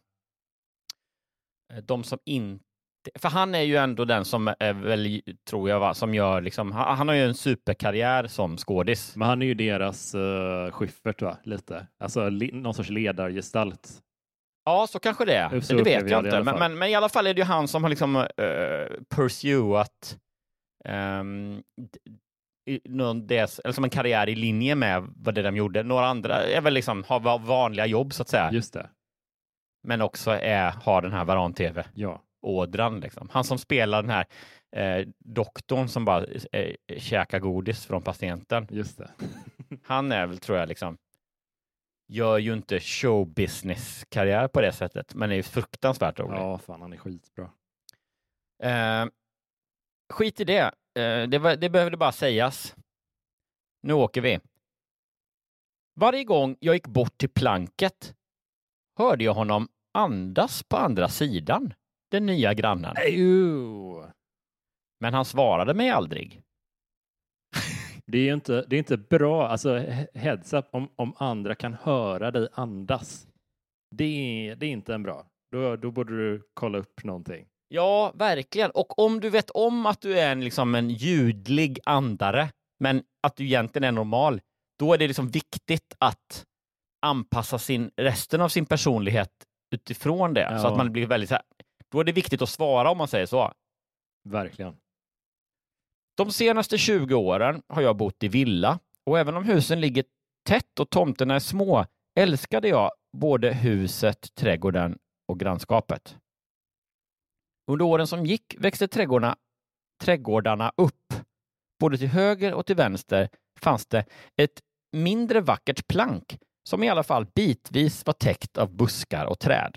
de som inte, för han är ju ändå den som är väl, tror jag, va, som gör liksom, han, han har ju en superkarriär som skådis.
Men han är ju deras uh, Schyffert, va, lite. Alltså le, någon sorts ledargestalt.
Ja, så kanske det är. Så det vet jag inte. Men, men, men i alla fall är det ju han som har liksom uh, pursuat um, någon des, eller som en karriär i linje med vad det de gjorde. Några andra är väl liksom, har vanliga jobb, så att säga.
Just det.
men också är, har den här Varan-tv-ådran.
Ja.
Liksom. Han som spelar den här eh, doktorn som bara eh, käkar godis från patienten.
Just det.
Han är väl, tror jag, liksom gör ju inte showbusiness-karriär på det sättet, men är ju fruktansvärt rolig.
Ja, fan, han är skitbra.
Eh, skit i det. Eh, det, var, det behövde bara sägas. Nu åker vi. Varje gång jag gick bort till planket hörde jag honom andas på andra sidan, den nya grannen.
Ew.
Men han svarade mig aldrig.
Det är ju inte, det är inte bra, alltså heads up om, om andra kan höra dig andas. Det är, det är inte en bra. Då, då borde du kolla upp någonting.
Ja, verkligen. Och om du vet om att du är en, liksom en ljudlig andare, men att du egentligen är normal, då är det liksom viktigt att anpassa sin, resten av sin personlighet utifrån det.
Ja.
Så att man blir väldigt så här, då är det viktigt att svara om man säger så.
Verkligen.
De senaste tjugo åren har jag bott i villa, och även om husen ligger tätt och tomterna är små älskade jag både huset, trädgården och grannskapet. Under åren som gick växte trädgårdarna, trädgårdarna upp. Både till höger och till vänster fanns det ett mindre vackert plank som i alla fall bitvis var täckt av buskar och träd.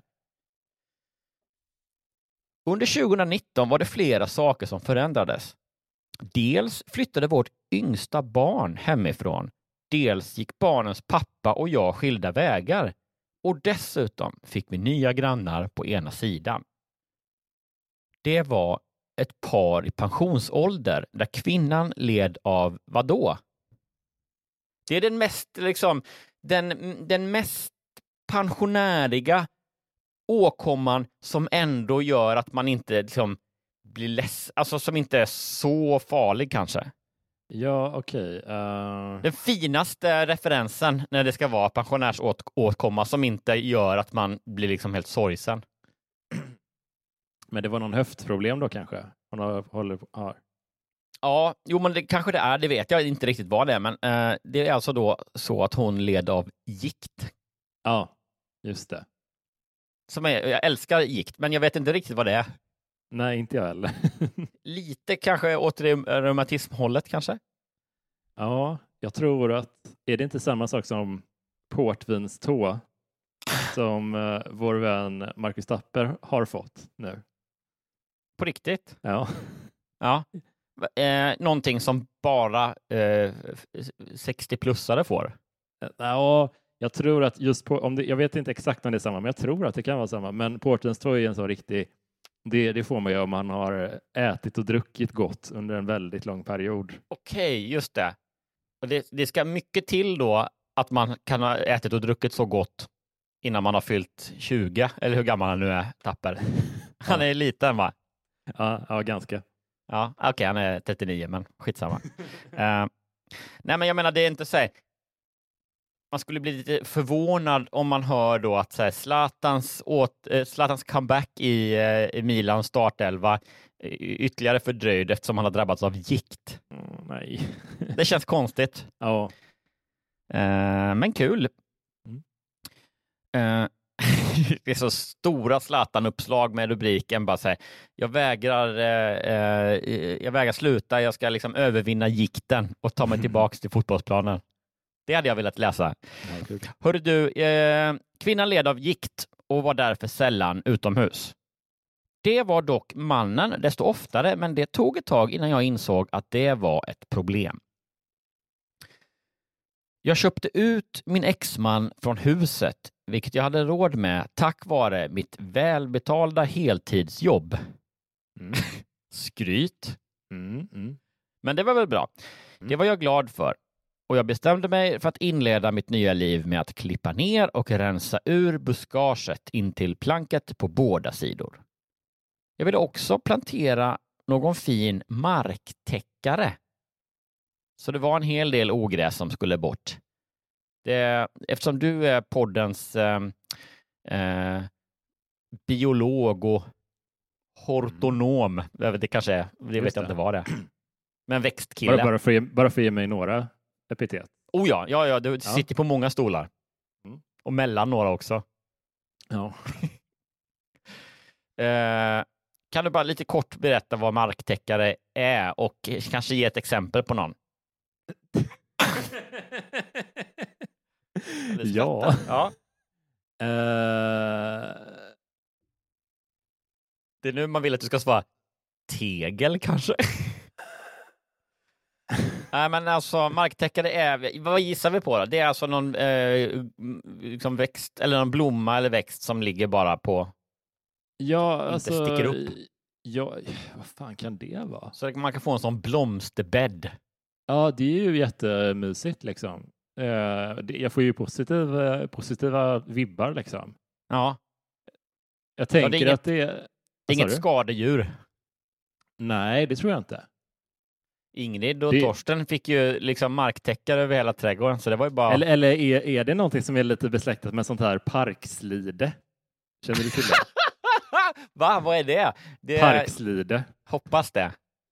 Under tjugonitton var det flera saker som förändrades. Dels flyttade vårt yngsta barn hemifrån. Dels gick barnens pappa och jag skilda vägar. Och dessutom fick vi nya grannar på ena sidan. Det var ett par i pensionsålder där kvinnan led av vad då? Det är den mest liksom den, den mest pensionäriga åkomman som ändå gör att man inte liksom blir less, alltså som inte är så farlig kanske.
Ja, okej. Okay. Uh...
Den finaste referensen när det ska vara pensionärsåtkomma som inte gör att man blir liksom helt sorgsen.
Men det var någon höftproblem då kanske? Hon har, håller, har.
Ja, jo men det kanske det är, det vet jag inte riktigt vad det är, men eh, det är alltså då så att hon led av gikt.
Ja, just det.
Som är, jag älskar gikt, men jag vet inte riktigt vad det är.
Nej, inte jag heller.
Lite kanske åt reumatismhållet kanske?
Ja, jag tror att, är det inte samma sak som portvinstå som uh, vår vän Marcus Tapper har fått nu?
På riktigt?
Ja.
Ja. Eh, någonting som bara eh, sextio-plussare får?
Ja, jag tror att just på, om det, jag vet inte exakt om det är samma, men jag tror att det kan vara samma. Men portvinstå är en så riktig, det, det får man ju om man har ätit och druckit gott under en väldigt lång period.
Okej, just det. Och det, det ska mycket till då att man kan ha ätit och druckit så gott innan man har fyllt tjugo, eller hur gammal han nu är, Tapper. Han är liten, va?
Ja, ja ganska.
Ja, okej, okay, han är trettionio, men skitsamma. uh, nej, men jag menar, det är inte så här. Man skulle bli lite förvånad om man hör då att så här, Zlatans, åt, eh, Zlatans comeback i, eh, i Milans startelva eh, ytterligare fördröjd eftersom han har drabbats av gikt.
Mm, nej.
Det känns konstigt.
Ja.
Uh, men kul.
Mm.
Uh, det är så stora Zlatan-uppslag med rubriken bara så här, jag vägrar uh, uh, jag vägrar sluta, jag ska liksom övervinna gikten och ta mig tillbaks till fotbollsplanen. Det hade jag velat läsa.
Ja,
hörru du, uh, kvinnan led av gikt och var därför sällan utomhus. Det var dock mannen desto oftare, men det tog ett tag innan jag insåg att det var ett problem. Jag köpte ut min exman från huset, vilket jag hade råd med tack vare mitt välbetalda heltidsjobb.
Mm.
Skryt.
Mm, mm.
Men det var väl bra.
Mm.
Det var jag glad för. Och jag bestämde mig för att inleda mitt nya liv med att klippa ner och rensa ur buskaget in till planket på båda sidor. Jag ville också plantera någon fin marktäckare. Så det var en hel del ogräs som skulle bort. Det, eftersom du är poddens eh, eh, biolog och hortonom, det kanske är, det vet jag inte vad det är. Men växtkille.
Bara, bara, för, bara för att ge mig några epitet.
Oh ja, ja, ja du
ja.
sitter på många stolar.
Mm.
Och mellan några också.
Ja.
eh, kan du bara lite kort berätta vad marktäckare är och kanske ge ett exempel på någon?
ja.
ja.
Uh...
Det är nu man vill att du ska svara tegel kanske. Nej, men alltså marktäckare är, vad gissar vi på då? Det är alltså någon eh, liksom växt eller någon blomma eller växt som ligger bara på,
ja,
inte
alltså,
sticker upp.
Ja, vad fan kan det vara?
Så man kan få en sån blomsterbädd.
Ja, det är ju jättemysigt liksom. Eh, det, jag får ju positiva, positiva vibbar liksom.
Ja.
Jag tänker
ja, det är inget,
att det är...
Det är inget skadedjur.
Nej, det tror jag inte.
Ingrid och
det...
Torsten fick ju liksom marktäckare över hela trädgården, så det var ju bara...
Eller, eller är, är det någonting som är lite besläktat med sånt här parkslide? Känner du till det?
Va? Vad är det? det är...
Parkslide.
Hoppas det.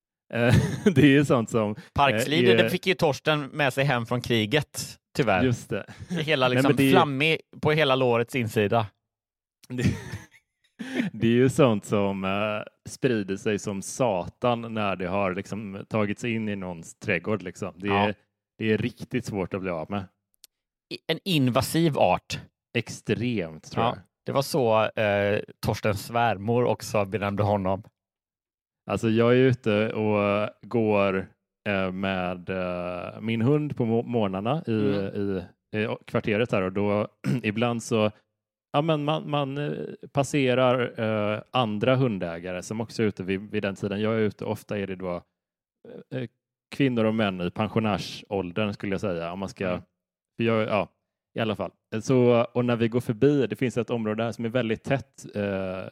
Det är ju sånt som...
Parkslide, är... det fick ju Torsten med sig hem från kriget, tyvärr.
Just det.
Det är hela liksom Nej, det... flammig på hela lårets insida.
Det... Det är ju sånt som uh, sprider sig som satan när det har liksom tagits in i någons trädgård. Liksom. Det, är, ja. det är riktigt svårt att bli av med.
En invasiv art.
Extremt, tror
ja.
jag.
Det var så uh, Torstens svärmor också benämnde honom.
Alltså jag är ute och går uh, med uh, min hund på må- morgnarna i, mm. i, i kvarteret här, och då ibland så Ja, men man, man passerar eh, andra hundägare som också är ute vid, vid den tiden. Jag är ute, ofta är det då eh, kvinnor och män i pensionärsåldern skulle jag säga. Om man ska,
mm.
för jag, ja, i alla fall. Så, och när vi går förbi, det finns ett område här som är väldigt tätt, eh,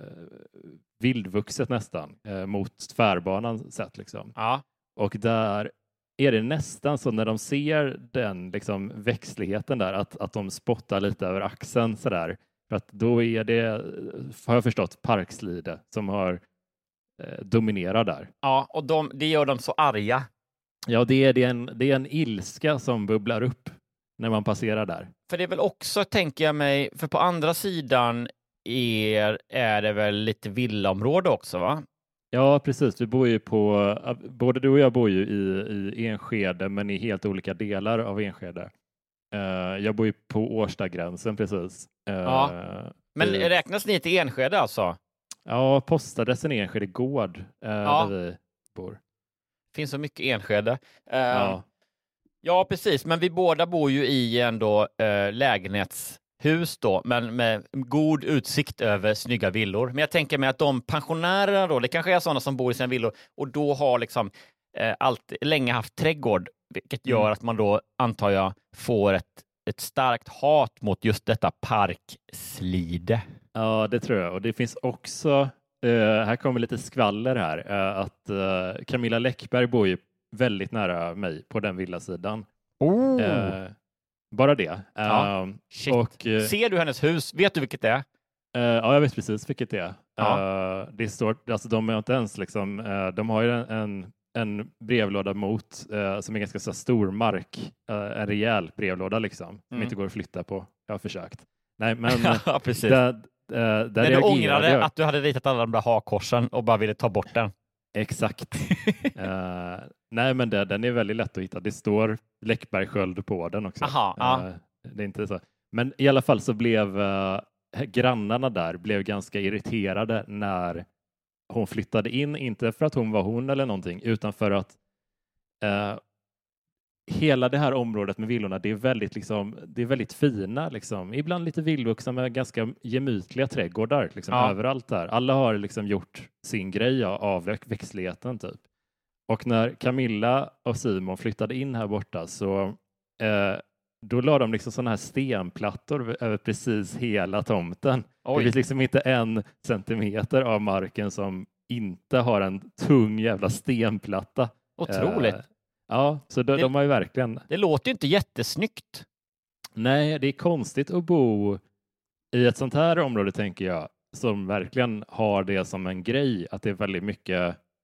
vildvuxet nästan, eh, mot tvärbanan sett liksom.
Ja.
Och där är det nästan så när de ser den liksom växtligheten där, att, att de spottar lite över axeln sådär. För att då är det, har jag förstått, parkslide som har eh, dominerar där.
Ja, och de, det gör dem så arga.
Ja, det är, det, är en, det är en ilska som bubblar upp när man passerar där.
För det är väl också, tänker jag mig, för på andra sidan är, är det väl lite villaområde också, va?
Ja, precis. Vi bor ju på, både du och jag bor ju i, i Enskede, men i helt olika delar av Enskede. Uh, jag bor ju på Årstagränsen precis. Uh,
ja. Men
i,
räknas ni till Enskede alltså?
Ja, postadressen är Enskede gård uh,
ja.
där vi bor.
Finns så mycket Enskede. Uh,
ja.
ja, precis. Men vi båda bor ju i ändå uh, lägenhetshus då, men med god utsikt över snygga villor. Men jag tänker mig att de pensionärerna då, det kanske är sådana som bor i sina villor och då har liksom uh, alltid, länge haft trädgård, vilket gör mm. att man då, antar jag, får ett, ett starkt hat mot just detta parkslide.
Ja, det tror jag. Och det finns också, uh, här kommer lite skvaller här, uh, att uh, Camilla Läckberg bor ju väldigt nära mig på den villasidan.
Oh.
Uh, bara det.
Ja.
Uh,
Shit.
Och, uh,
ser du hennes hus? Vet du vilket det är?
Uh, ja, jag vet precis vilket det är.
Ja.
Uh, det står, alltså de är inte ens liksom, uh, de har ju en, en en brevlåda mot uh, som är ganska så stor mark, uh, en rejäl brevlåda liksom, mm. som inte går att flytta på. Jag har försökt. Nej, men
ja, precis.
Där, uh, där
När du ångrade jag. Att du hade ritat alla de där hakkorsen och bara ville ta bort den.
Exakt. uh, nej, men det, den är väldigt lätt att hitta. Det står Läckbergsköld på den också.
Aha, ja.
uh, det är inte så. Men i alla fall så blev uh, grannarna där blev ganska irriterade när hon flyttade in, inte för att hon var hon eller någonting, utan för att eh, hela det här området med villorna, det är väldigt, liksom, det är väldigt fina, liksom. Ibland lite vildvuxna med ganska gemytliga trädgårdar liksom, ja. överallt där. Alla har liksom gjort sin grej av växtligheten typ. Och när Camilla och Simon flyttade in här borta så eh, då la de liksom sådana här stenplattor över precis hela tomten. Oj. Det finns liksom inte en centimeter av marken som inte har en tung jävla stenplatta.
Otroligt. Uh,
ja, så de,
det,
de har ju verkligen...
Det låter ju inte jättesnyggt.
Nej, det är konstigt att bo i ett sånt här område, tänker jag, som verkligen har det som en grej, att det är väldigt mycket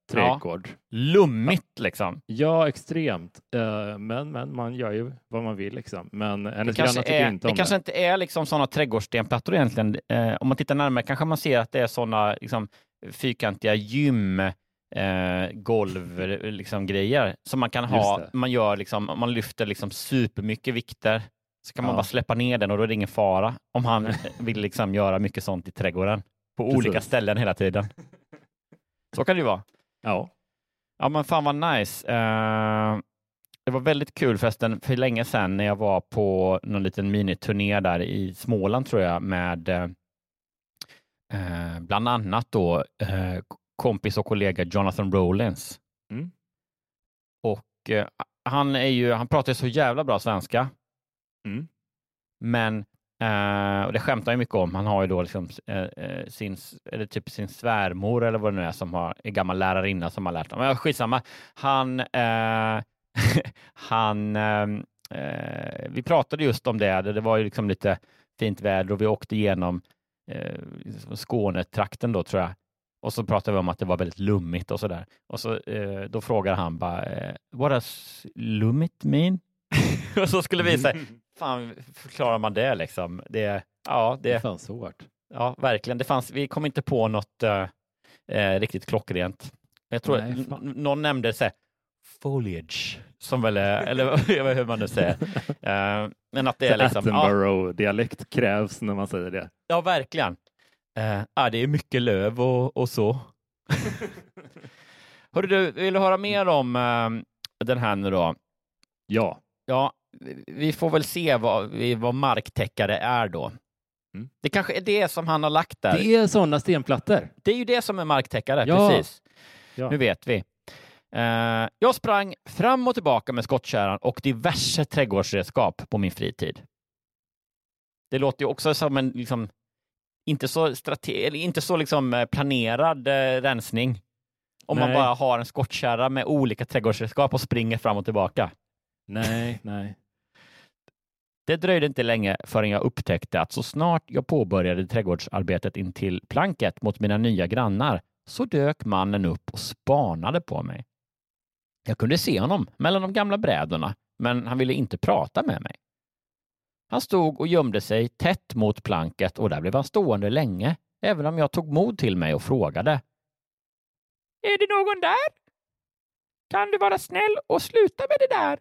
trädgård.
Ja, lummigt liksom.
Ja, extremt. Uh, men, men man gör ju vad man vill liksom. Men hennes
det
grannar tycker
är,
inte om
det. Det kanske inte är liksom sådana trädgårdsstenplattor egentligen. Uh, om man tittar närmare kanske man ser att det är sådana liksom, fyrkantiga gym uh, golv liksom, grejer som man kan ha. Man gör liksom, man lyfter liksom supermycket vikter. Så kan man ja. bara släppa ner den och då är det ingen fara om han vill liksom göra mycket sånt i trädgården. På Precis. olika ställen hela tiden. Så kan det ju vara.
Ja.
Ja, men fan vad nice. Uh, det var väldigt kul förresten för länge sedan när jag var på någon liten miniturné där i Småland tror jag med uh, bland annat då uh, kompis och kollega Jonathan Rollins.
Mm.
Och uh, han är ju, han pratar så jävla bra svenska.
Mm.
Men Uh, och det skämtar jag mycket om. Han har ju då liksom uh, uh, sin, eller typ sin svärmor eller vad det nu är som har en gammal lärarinna som har lärt honom. Men skitsamma. Han, uh, han uh, uh, vi pratade just om det. Det var ju liksom lite fint väder och vi åkte igenom uh, Skånetrakten då tror jag. Och så pratade vi om att det var väldigt lummigt och sådär. Och så uh, då frågar han bara uh, what does lummigt mean? Och så skulle vi säga fan, förklarar man det liksom? Det, ja, det,
det fanns svårt.
Ja, verkligen. Det fanns, vi kom inte på något uh, eh, riktigt klockrent. Jag tror Nej, att n- någon nämnde så här, foliage, som väl är, eller hur man nu säger. Uh, men att det är liksom...
Attenborough-dialekt ja, krävs när man säger det.
Ja, verkligen. Uh, ja, det är mycket löv och, och så. Hörru du, vill du höra mer om uh, den här nu då?
Ja.
Ja, vi får väl se vad, vad marktäckare är då. Mm. Det kanske är det som han har lagt där.
Det är sådana stenplattor.
Det är ju det som är marktäckare,
ja.
precis.
Ja.
Nu vet vi. Uh, jag sprang fram och tillbaka med skottkärran och diverse trädgårdsredskap på min fritid. Det låter ju också som en liksom, inte så, strate- eller inte så liksom planerad uh, rensning. Om Nej. man bara har en skottkärra med olika trädgårdsredskap och springer fram och tillbaka.
Nej, nej.
Det dröjde inte länge förrän jag upptäckte att så snart jag påbörjade trädgårdsarbetet in till planket mot mina nya grannar så dök mannen upp och spanade på mig. Jag kunde se honom mellan de gamla brädorna, men han ville inte prata med mig. Han stod och gömde sig tätt mot planket och där blev han stående länge, även om jag tog mod till mig och frågade. Är det någon där? Kan du vara snäll och sluta med det där?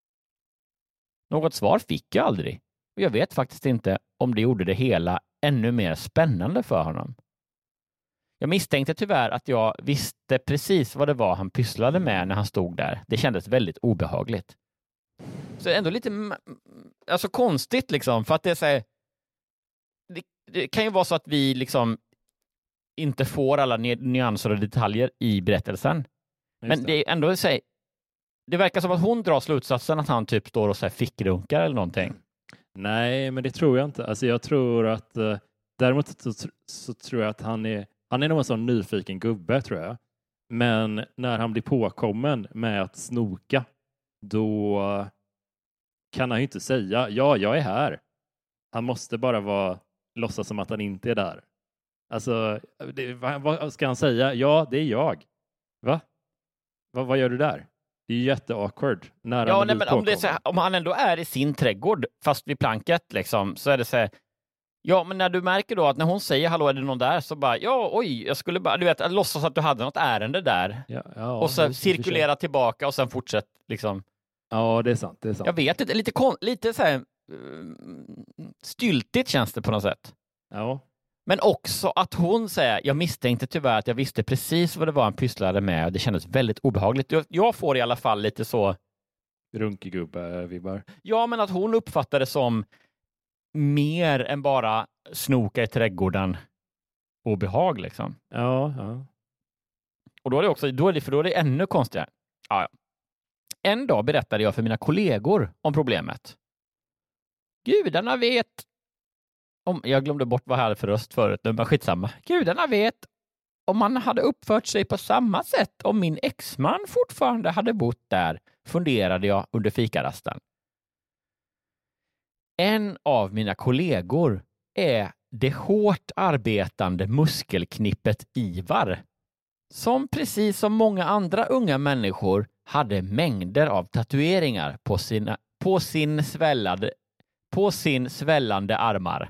Något svar fick jag aldrig och jag vet faktiskt inte om det gjorde det hela ännu mer spännande för honom. Jag misstänkte tyvärr att jag visste precis vad det var han pysslade med när han stod där. Det kändes väldigt obehagligt. Så ändå lite alltså konstigt liksom, för att det är så här, det, det kan ju vara så att vi liksom inte får alla nyanser och detaljer i berättelsen. Just Men det är ändå så här, det verkar som att hon drar slutsatsen att han typ står och så här fickrunkar eller någonting.
Nej, men det tror jag inte. Alltså jag tror att uh, däremot så, så tror jag att han är han är nog en sån nyfiken gubbe tror jag. Men när han blir påkommen med att snoka då uh, kan han ju inte säga ja, jag är här. Han måste bara vara låtsas som att han inte är där. Alltså, det, vad, vad ska han säga? Ja, det är jag. Va? Va vad gör du där? Det är ju jätteawkward. När
ja, nej, men om, det är så här, om han ändå är i sin trädgård fast vid planket liksom, så är det så här, ja, men när du märker då att när hon säger hallå, är det någon där? Så bara, ja, oj, jag skulle bara, du vet, låtsas att du hade något ärende där.
Ja, ja,
och så cirkulera tillbaka och sen fortsätt liksom.
Ja, det är sant, det är sant.
Jag vet inte, lite, kon- lite så här styltigt känns det på något sätt.
Ja.
Men också att hon säger, jag misstänkte tyvärr att jag visste precis vad det var han pysslade med och det kändes väldigt obehagligt. Jag, jag får i alla fall lite så...
Runkigubbe-vibbar.
Ja, men att hon uppfattar det som mer än bara snoka i trädgården obehag liksom.
Ja, ja.
Och då är det också, då är det, för då är det ännu konstigare. Ja, ja. En dag berättade jag för mina kollegor om problemet. Gudarna vet... Om, jag glömde bort vad jag hade för röst förut, men skitsamma. Gudarna vet om man hade uppfört sig på samma sätt om min exman fortfarande hade bott där, funderade jag under fikarasten. En av mina kollegor är det hårt arbetande muskelknippet Ivar. som precis som många andra unga människor hade mängder av tatueringar på, sina, på, sin, svällade, på sin svällande armar.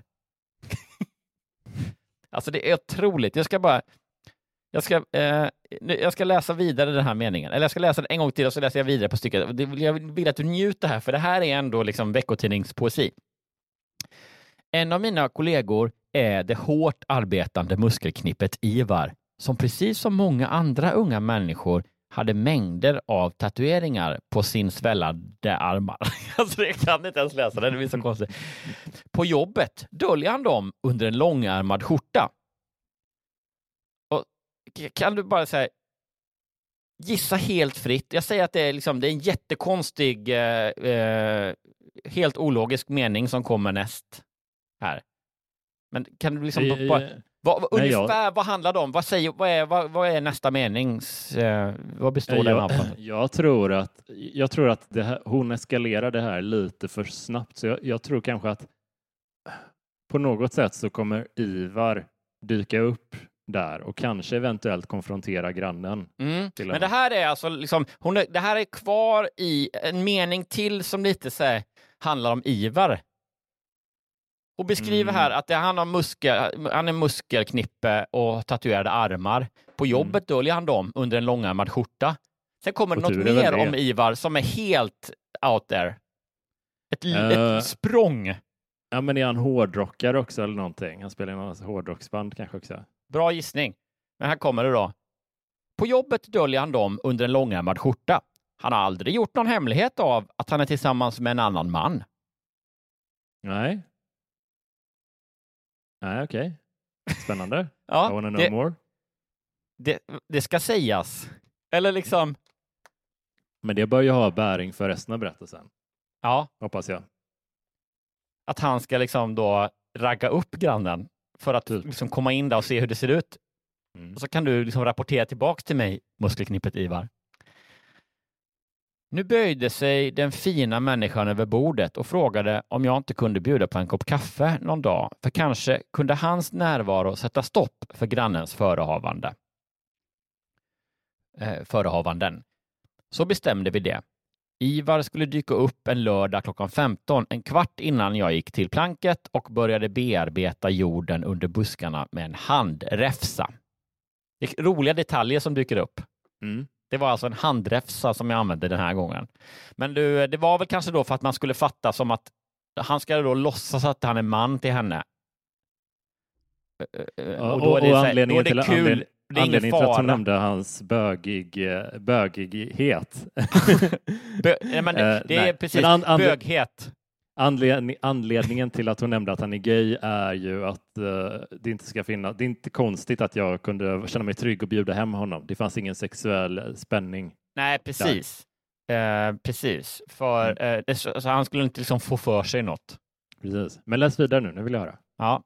Alltså det är otroligt. Jag ska bara jag ska, eh, jag ska läsa vidare den här meningen. Eller jag ska läsa den en gång till och så läser jag vidare på stycket. Jag vill att du njuter här, för det här är ändå liksom veckotidningspoesi. En av mina kollegor är det hårt arbetande muskelknippet Ivar, som precis som många andra unga människor hade mängder av tatueringar på sin svällande armar. Alltså jag kan inte ens läsa det, det blir så konstigt. På jobbet döljer han dem under en långärmad skjorta. Och kan du bara säga gissa helt fritt? Jag säger att det är, liksom, det är en jättekonstig eh, eh, helt ologisk mening som kommer näst här. Men kan du liksom
I,
bara, vad, vad,
nej,
ungefär
jag,
vad handlar det om? Vad säger vad är vad, vad är nästa menings eh, vad består
jag,
den av?
Jag tror att jag tror att det här, hon eskalerar det här lite för snabbt, så jag, jag tror kanske att på något sätt så kommer Ivar dyka upp där och kanske eventuellt konfrontera grannen.
Mm. Men det här är alltså liksom hon är, det här är kvar i en mening till som lite så här, handlar om Ivar. Och beskriver mm. här att det handlar om muskel, han är muskelknippe och tatuerade armar. På jobbet mm. döljer han dem under en långärmad skjorta. Sen kommer det något mer om Ivar som är helt out there. Ett, uh, ett språng.
Ja, men är han hårdrockare också eller någonting? Han spelar i någon hårdrocksband kanske också.
Bra gissning. Men här kommer det då. På jobbet döljer han dem under en långärmad skjorta. Han har aldrig gjort någon hemlighet av att han är tillsammans med en annan man.
Nej. Nej, okej. Okay. Spännande.
Ja,
I wanna know
det,
more.
Det, det ska sägas. Eller liksom...
Men det bör ju ha bäring för resten av berättelsen.
Ja.
Hoppas jag.
Att han ska liksom då ragga upp grannen för att liksom komma in där och se hur det ser ut. Mm. Och så kan du liksom rapportera tillbaks till mig, muskelknippet Ivar. Nu böjde sig den fina människan över bordet och frågade om jag inte kunde bjuda på en kopp kaffe någon dag, för kanske kunde hans närvaro sätta stopp för grannens förehavande. Eh, förehavanden. Så bestämde vi det. Ivar skulle dyka upp en lördag klockan femton, en kvart innan jag gick till planket och började bearbeta jorden under buskarna med en handräfsa. Det är roliga detaljer som dyker upp.
Mm.
Det var alltså en handräfsa som jag använde den här gången. Men du, det var väl kanske då för att man skulle fatta som att han ska då låtsas att han är man till henne.
Ja, och då är det, och anledningen då är det till, kul. Det är anledningen till att hon nämnde hans bögig, bögighet.
Bö, nej, men det, det är precis, an, an, böghet.
Anledning, anledningen till att hon nämnde att han är gay är ju att uh, det inte ska finnas, det är inte konstigt att jag kunde känna mig trygg och bjuda hem honom. Det fanns ingen sexuell spänning.
Nej, precis. Uh, precis. För mm. uh, så, så han skulle inte liksom få för sig något.
Precis. Men läs vidare nu, nu vill jag höra.
Ja.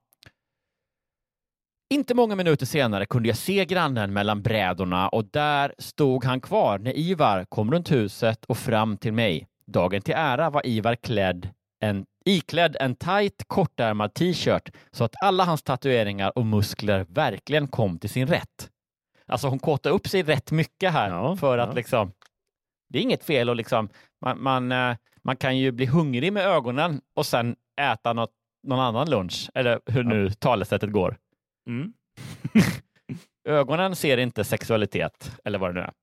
Inte många minuter senare kunde jag se grannen mellan brädorna och där stod han kvar när Ivar kom runt huset och fram till mig. Dagen till ära var Ivar klädd en, iklädd en tight kortärmad t-shirt så att alla hans tatueringar och muskler verkligen kom till sin rätt. Alltså hon kåtade upp sig rätt mycket här ja, för att ja. liksom, det är inget fel och liksom, man, man, man kan ju bli hungrig med ögonen och sen äta något, någon annan lunch eller hur nu ja. talesättet går.
Mm.
Ögonen ser inte sexualitet eller vad det nu är.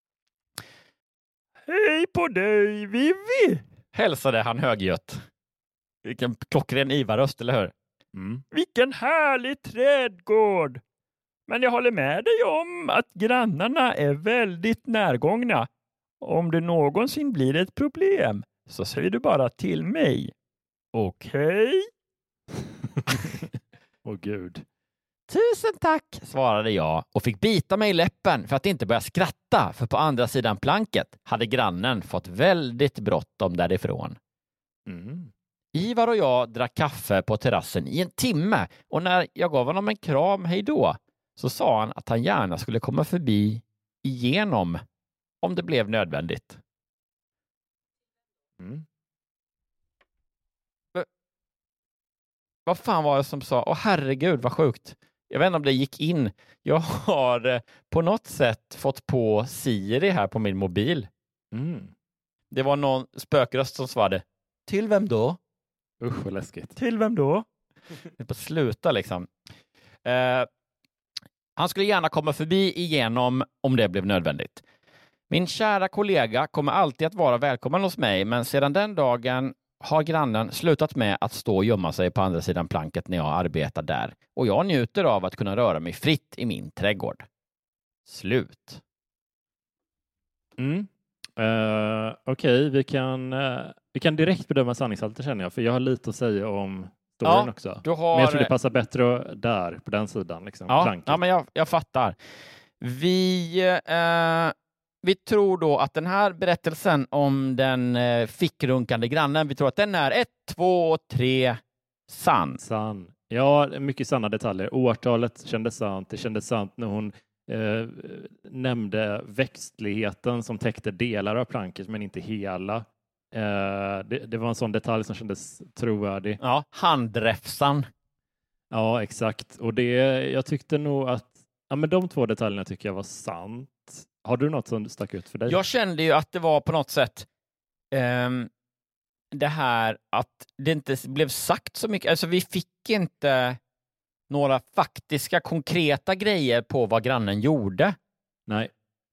Hej på dig, Vivi! Hälsade han högljutt. Vilken klockren Ivar-röst, eller hur?
Mm.
Vilken härlig trädgård! Men jag håller med dig om att grannarna är väldigt närgångna. Om det någonsin blir ett problem så säger du bara till mig. Okej?
Åh gud.
Tusen tack, svarade jag och fick bita mig i läppen för att inte börja skratta, för på andra sidan planket hade grannen fått väldigt bråttom därifrån.
Mm.
Ivar och jag drack kaffe på terrassen i en timme och när jag gav honom en kram hej då så sa han att han gärna skulle komma förbi igenom om det blev nödvändigt.
Mm.
Vad fan var det som sa? Åh herregud, vad sjukt. jag vet inte om det gick in. Jag har eh, på något sätt fått på Siri här på min mobil.
Mm.
Det var någon spökröst som svarade, till vem då?
Usch, vad läskigt.
Till vem då? Det är på sluta liksom. Eh, han skulle gärna komma förbi igenom om det blev nödvändigt. Min kära kollega kommer alltid att vara välkommen hos mig, men sedan den dagen har grannen slutat med att stå och gömma sig på andra sidan planket när jag arbetar där. Och jag njuter av att kunna röra mig fritt i min trädgård. Slut.
Mm. Uh, Okej, okay, vi, kan, uh, vi kan direkt bedöma sanningshalten känner jag, för jag har lite att säga om storyn
ja,
också.
Du har...
Men jag tror det passar bättre där, på den sidan. Liksom,
ja, ja, men jag, jag fattar. Vi, uh, vi tror då att den här berättelsen om den uh, fickrunkande grannen, vi tror att den är ett, två, tre sann.
Sann. Ja, mycket sanna detaljer. Årtalet kändes sant. Det kändes sant när hon Eh, nämnde växtligheten som täckte delar av planket men inte hela. Eh, det, det var en sån detalj som kändes trovärdig.
Ja, handräfsan.
Ja, exakt. Och det, jag tyckte nog att ja, men de två detaljerna tycker jag var sant. Har du något som stack ut för dig?
Jag kände ju att det var på något sätt um, det här att det inte blev sagt så mycket. Alltså vi fick inte några faktiska, konkreta grejer på vad grannen gjorde.
Nej.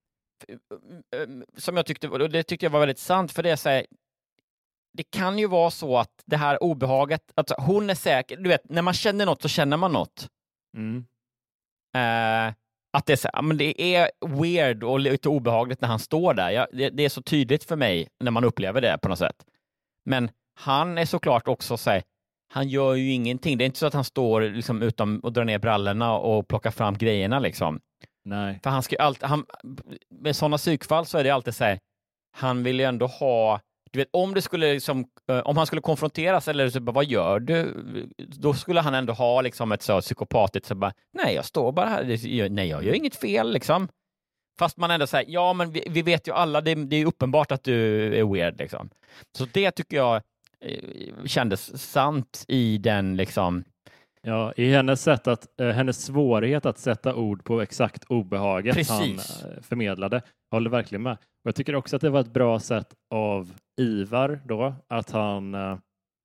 Som jag tyckte, och det tyckte jag var väldigt sant, för det är så här, det kan ju vara så att det här obehaget, att hon är säker, du vet, när man känner något så känner man något.
Mm.
Eh, att det är så här, men det är weird och lite obehagligt när han står där. Jag, det, det är så tydligt för mig när man upplever det på något sätt. Men han är såklart också så här, han gör ju ingenting. Det är inte så att han står liksom utan och drar ner brallorna och plockar fram grejerna liksom.
Nej.
För han ska alltid, han, med sådana psykfall så är det alltid så här, han vill ju ändå ha, du vet, om det skulle liksom, om han skulle konfronteras eller så bara, vad gör du? Då skulle han ändå ha liksom ett så psykopatiskt så bara, nej jag står bara här, nej jag gör inget fel liksom. Fast man ändå säger, ja men vi, vi vet ju alla, det, det är uppenbart att du är weird liksom. Så det tycker jag kändes sant i den liksom.
Ja, i hennes sätt att eh, hennes svårighet att sätta ord på exakt obehaget
Precis.
han eh, förmedlade. Jag håller verkligen med. Och jag tycker också att det var ett bra sätt av Ivar då att han eh,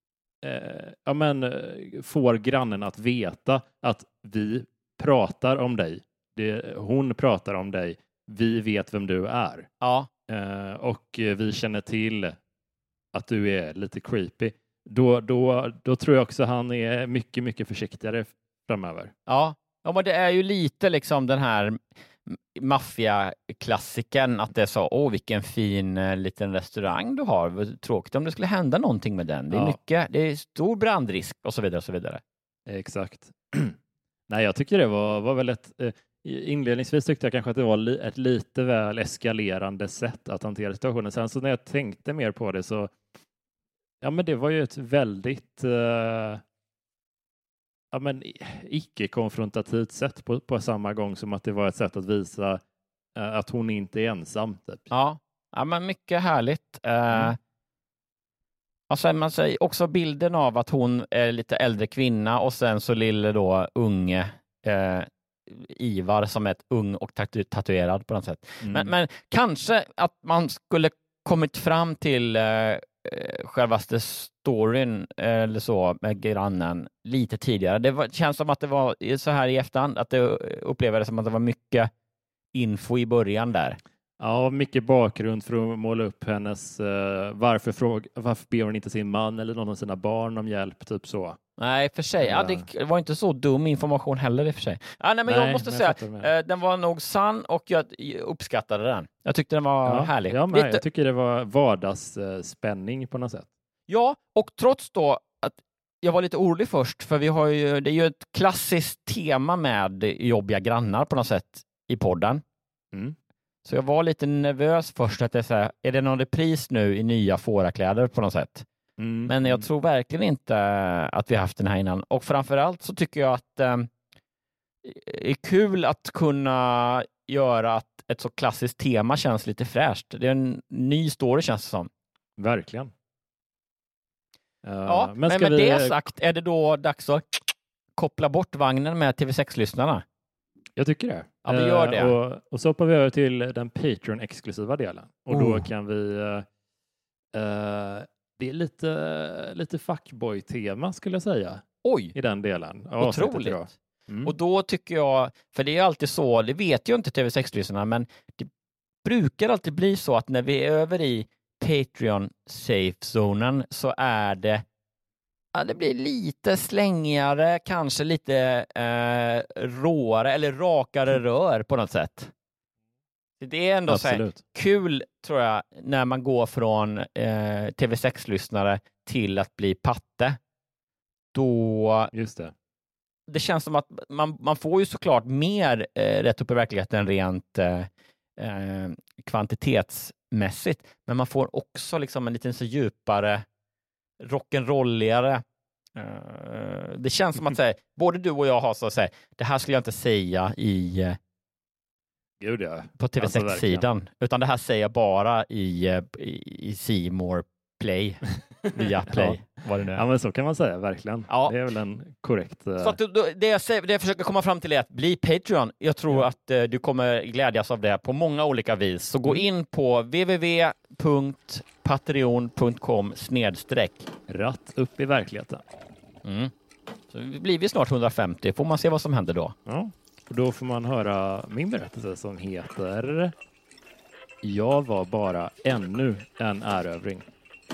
ja men eh, får grannen att veta att vi pratar om dig. Det, hon pratar om dig. Vi vet vem du är.
Ja.
Eh, och vi känner till att du är lite creepy. Då, då, då tror jag också han är mycket, mycket försiktigare framöver.
Ja, ja men det är ju lite liksom den här maffia-klassiken att det är så, åh vilken fin eh, liten restaurang du har. Tråkigt om det skulle hända någonting med den. Det är
ja.
mycket, det är stor brandrisk och så vidare och så vidare.
Exakt. Nej, jag tycker det var, var väl ett eh, inledningsvis tyckte jag kanske att det var li, ett lite väl eskalerande sätt att hantera situationen. Sen så när jag tänkte mer på det så ja men det var ju ett väldigt uh, ja men icke-konfrontativt sätt på, på samma gång som att det var ett sätt att visa uh, att hon inte är ensam. Typ.
Ja. Ja men mycket härligt. Uh, mm. Och sen man säger också bilden av att hon är lite äldre kvinna och sen så lille då unge uh, Ivar som är ett ung och tatu- tatuerad på något sätt. Mm. Men, men kanske att man skulle kommit fram till uh, självaste storyn eller så med grannen lite tidigare. Det var, känns som att det var så här i efterhand att det upplevdes som att det var mycket info i början där.
Ja, mycket bakgrund för att måla upp hennes uh, varför, fråga, varför ber hon inte sin man eller någon av sina barn om hjälp, typ så.
Nej, för sig. Ja, det var inte så dum information heller i och för sig. Ja, nej, men nej, jag måste säga, jag den var nog sann och jag uppskattade den. Jag tyckte den var
ja,
härlig.
Ja, men, Lite... Jag tycker det var vardagsspänning på något sätt.
Ja, och trots då att jag var lite orolig först, för vi har ju, det är ju ett klassiskt tema med jobbiga grannar på något sätt i podden.
Mm.
Så jag var lite nervös först att det är så här, är det någon repris nu i nya fårakläder på något sätt? Mm. Men jag tror verkligen inte att vi haft den här innan. Och framförallt så tycker jag att eh, det är kul att kunna göra att ett så klassiskt tema känns lite fräscht. Det är en ny story känns det som.
Verkligen. Uh,
ja, men, men med
vi...
det sagt är det då dags att koppla bort vagnen med T V sex-lyssnarna?
Jag tycker det.
Ja, vi gör det.
Eh, och, och så hoppar vi över till den Patreon-exklusiva delen. Och då
Oh.
kan vi... Eh, eh, det är lite, lite fuckboy-tema skulle jag säga.
Oj!
I den delen. Ja,
otroligt.
Mm.
Och då tycker jag, för det är alltid så, det vet ju inte T V sex-lyssnarna, men det brukar alltid bli så att när vi är över i Patreon-safe-zonen så är det, ja, det blir lite slängigare, kanske lite eh, råare eller rakare rör på något sätt. Det är ändå så här, kul, tror jag, när man går från eh, T V sex-lyssnare till att bli patte. Då...
Just det.
Det känns som att man, man får ju såklart mer eh, rätt upp i verkligheten rent eh, eh, kvantitetsmässigt. Men man får också liksom en liten så djupare, rock'n'rolligare. Eh, det känns som att säga, både du och jag har så att säga, det här skulle jag inte säga i eh,
Gud, ja.
på T V sex-sidan. Alltså, utan det här säger jag bara i, i, i C More Play. Via Play.
Ja.
Vad det nu är.
Ja, men så kan man säga, verkligen.
Ja.
Det är väl en korrekt... Uh...
Så att du, du, det, jag säger, det jag försöker komma fram till är att bli Patreon. Jag tror
ja.
att uh, du kommer glädjas av det på många olika vis. Så gå in på w w w punkt patreon punkt com snedstreck
Rätt upp i verkligheten.
Mm. Så blir vi snart hundrafemtio. Får man se vad som händer då.
Ja. Och då får man höra min berättelse som heter Jag var bara ännu en erövring.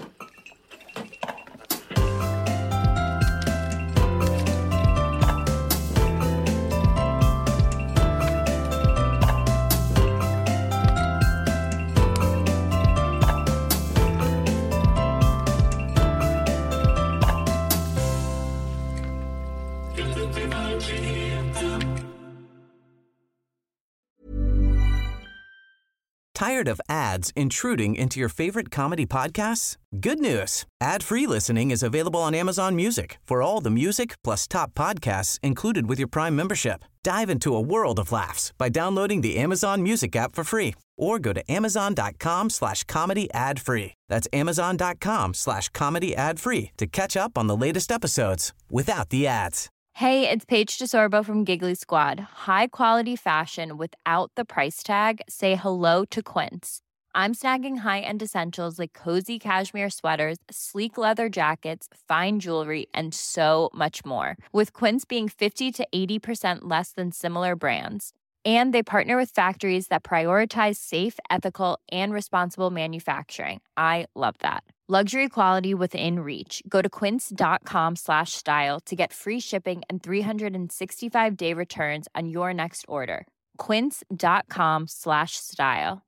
Tired of ads intruding into your favorite comedy podcasts? Good news. Ad-free listening is available on Amazon Music for all the music plus top podcasts included with your Prime membership. Dive into a world of laughs by downloading the Amazon Music app for free or go to amazon.com slash comedy ad free. That's amazon.com slash comedy ad free to catch up on the latest episodes without the ads.
Hey, it's Paige DeSorbo from Giggly Squad. High quality fashion without the price tag. Say hello to Quince. I'm snagging high-end essentials like cozy cashmere sweaters, sleek leather jackets, fine jewelry, and so much more. With Quince being fifty to eighty percent less than similar brands. And they partner with factories that prioritize safe, ethical, and responsible manufacturing. I love that. Luxury quality within reach. Go to quince.com slash style to get free shipping and three sixty-five day returns on your next order. Quince.com slash style.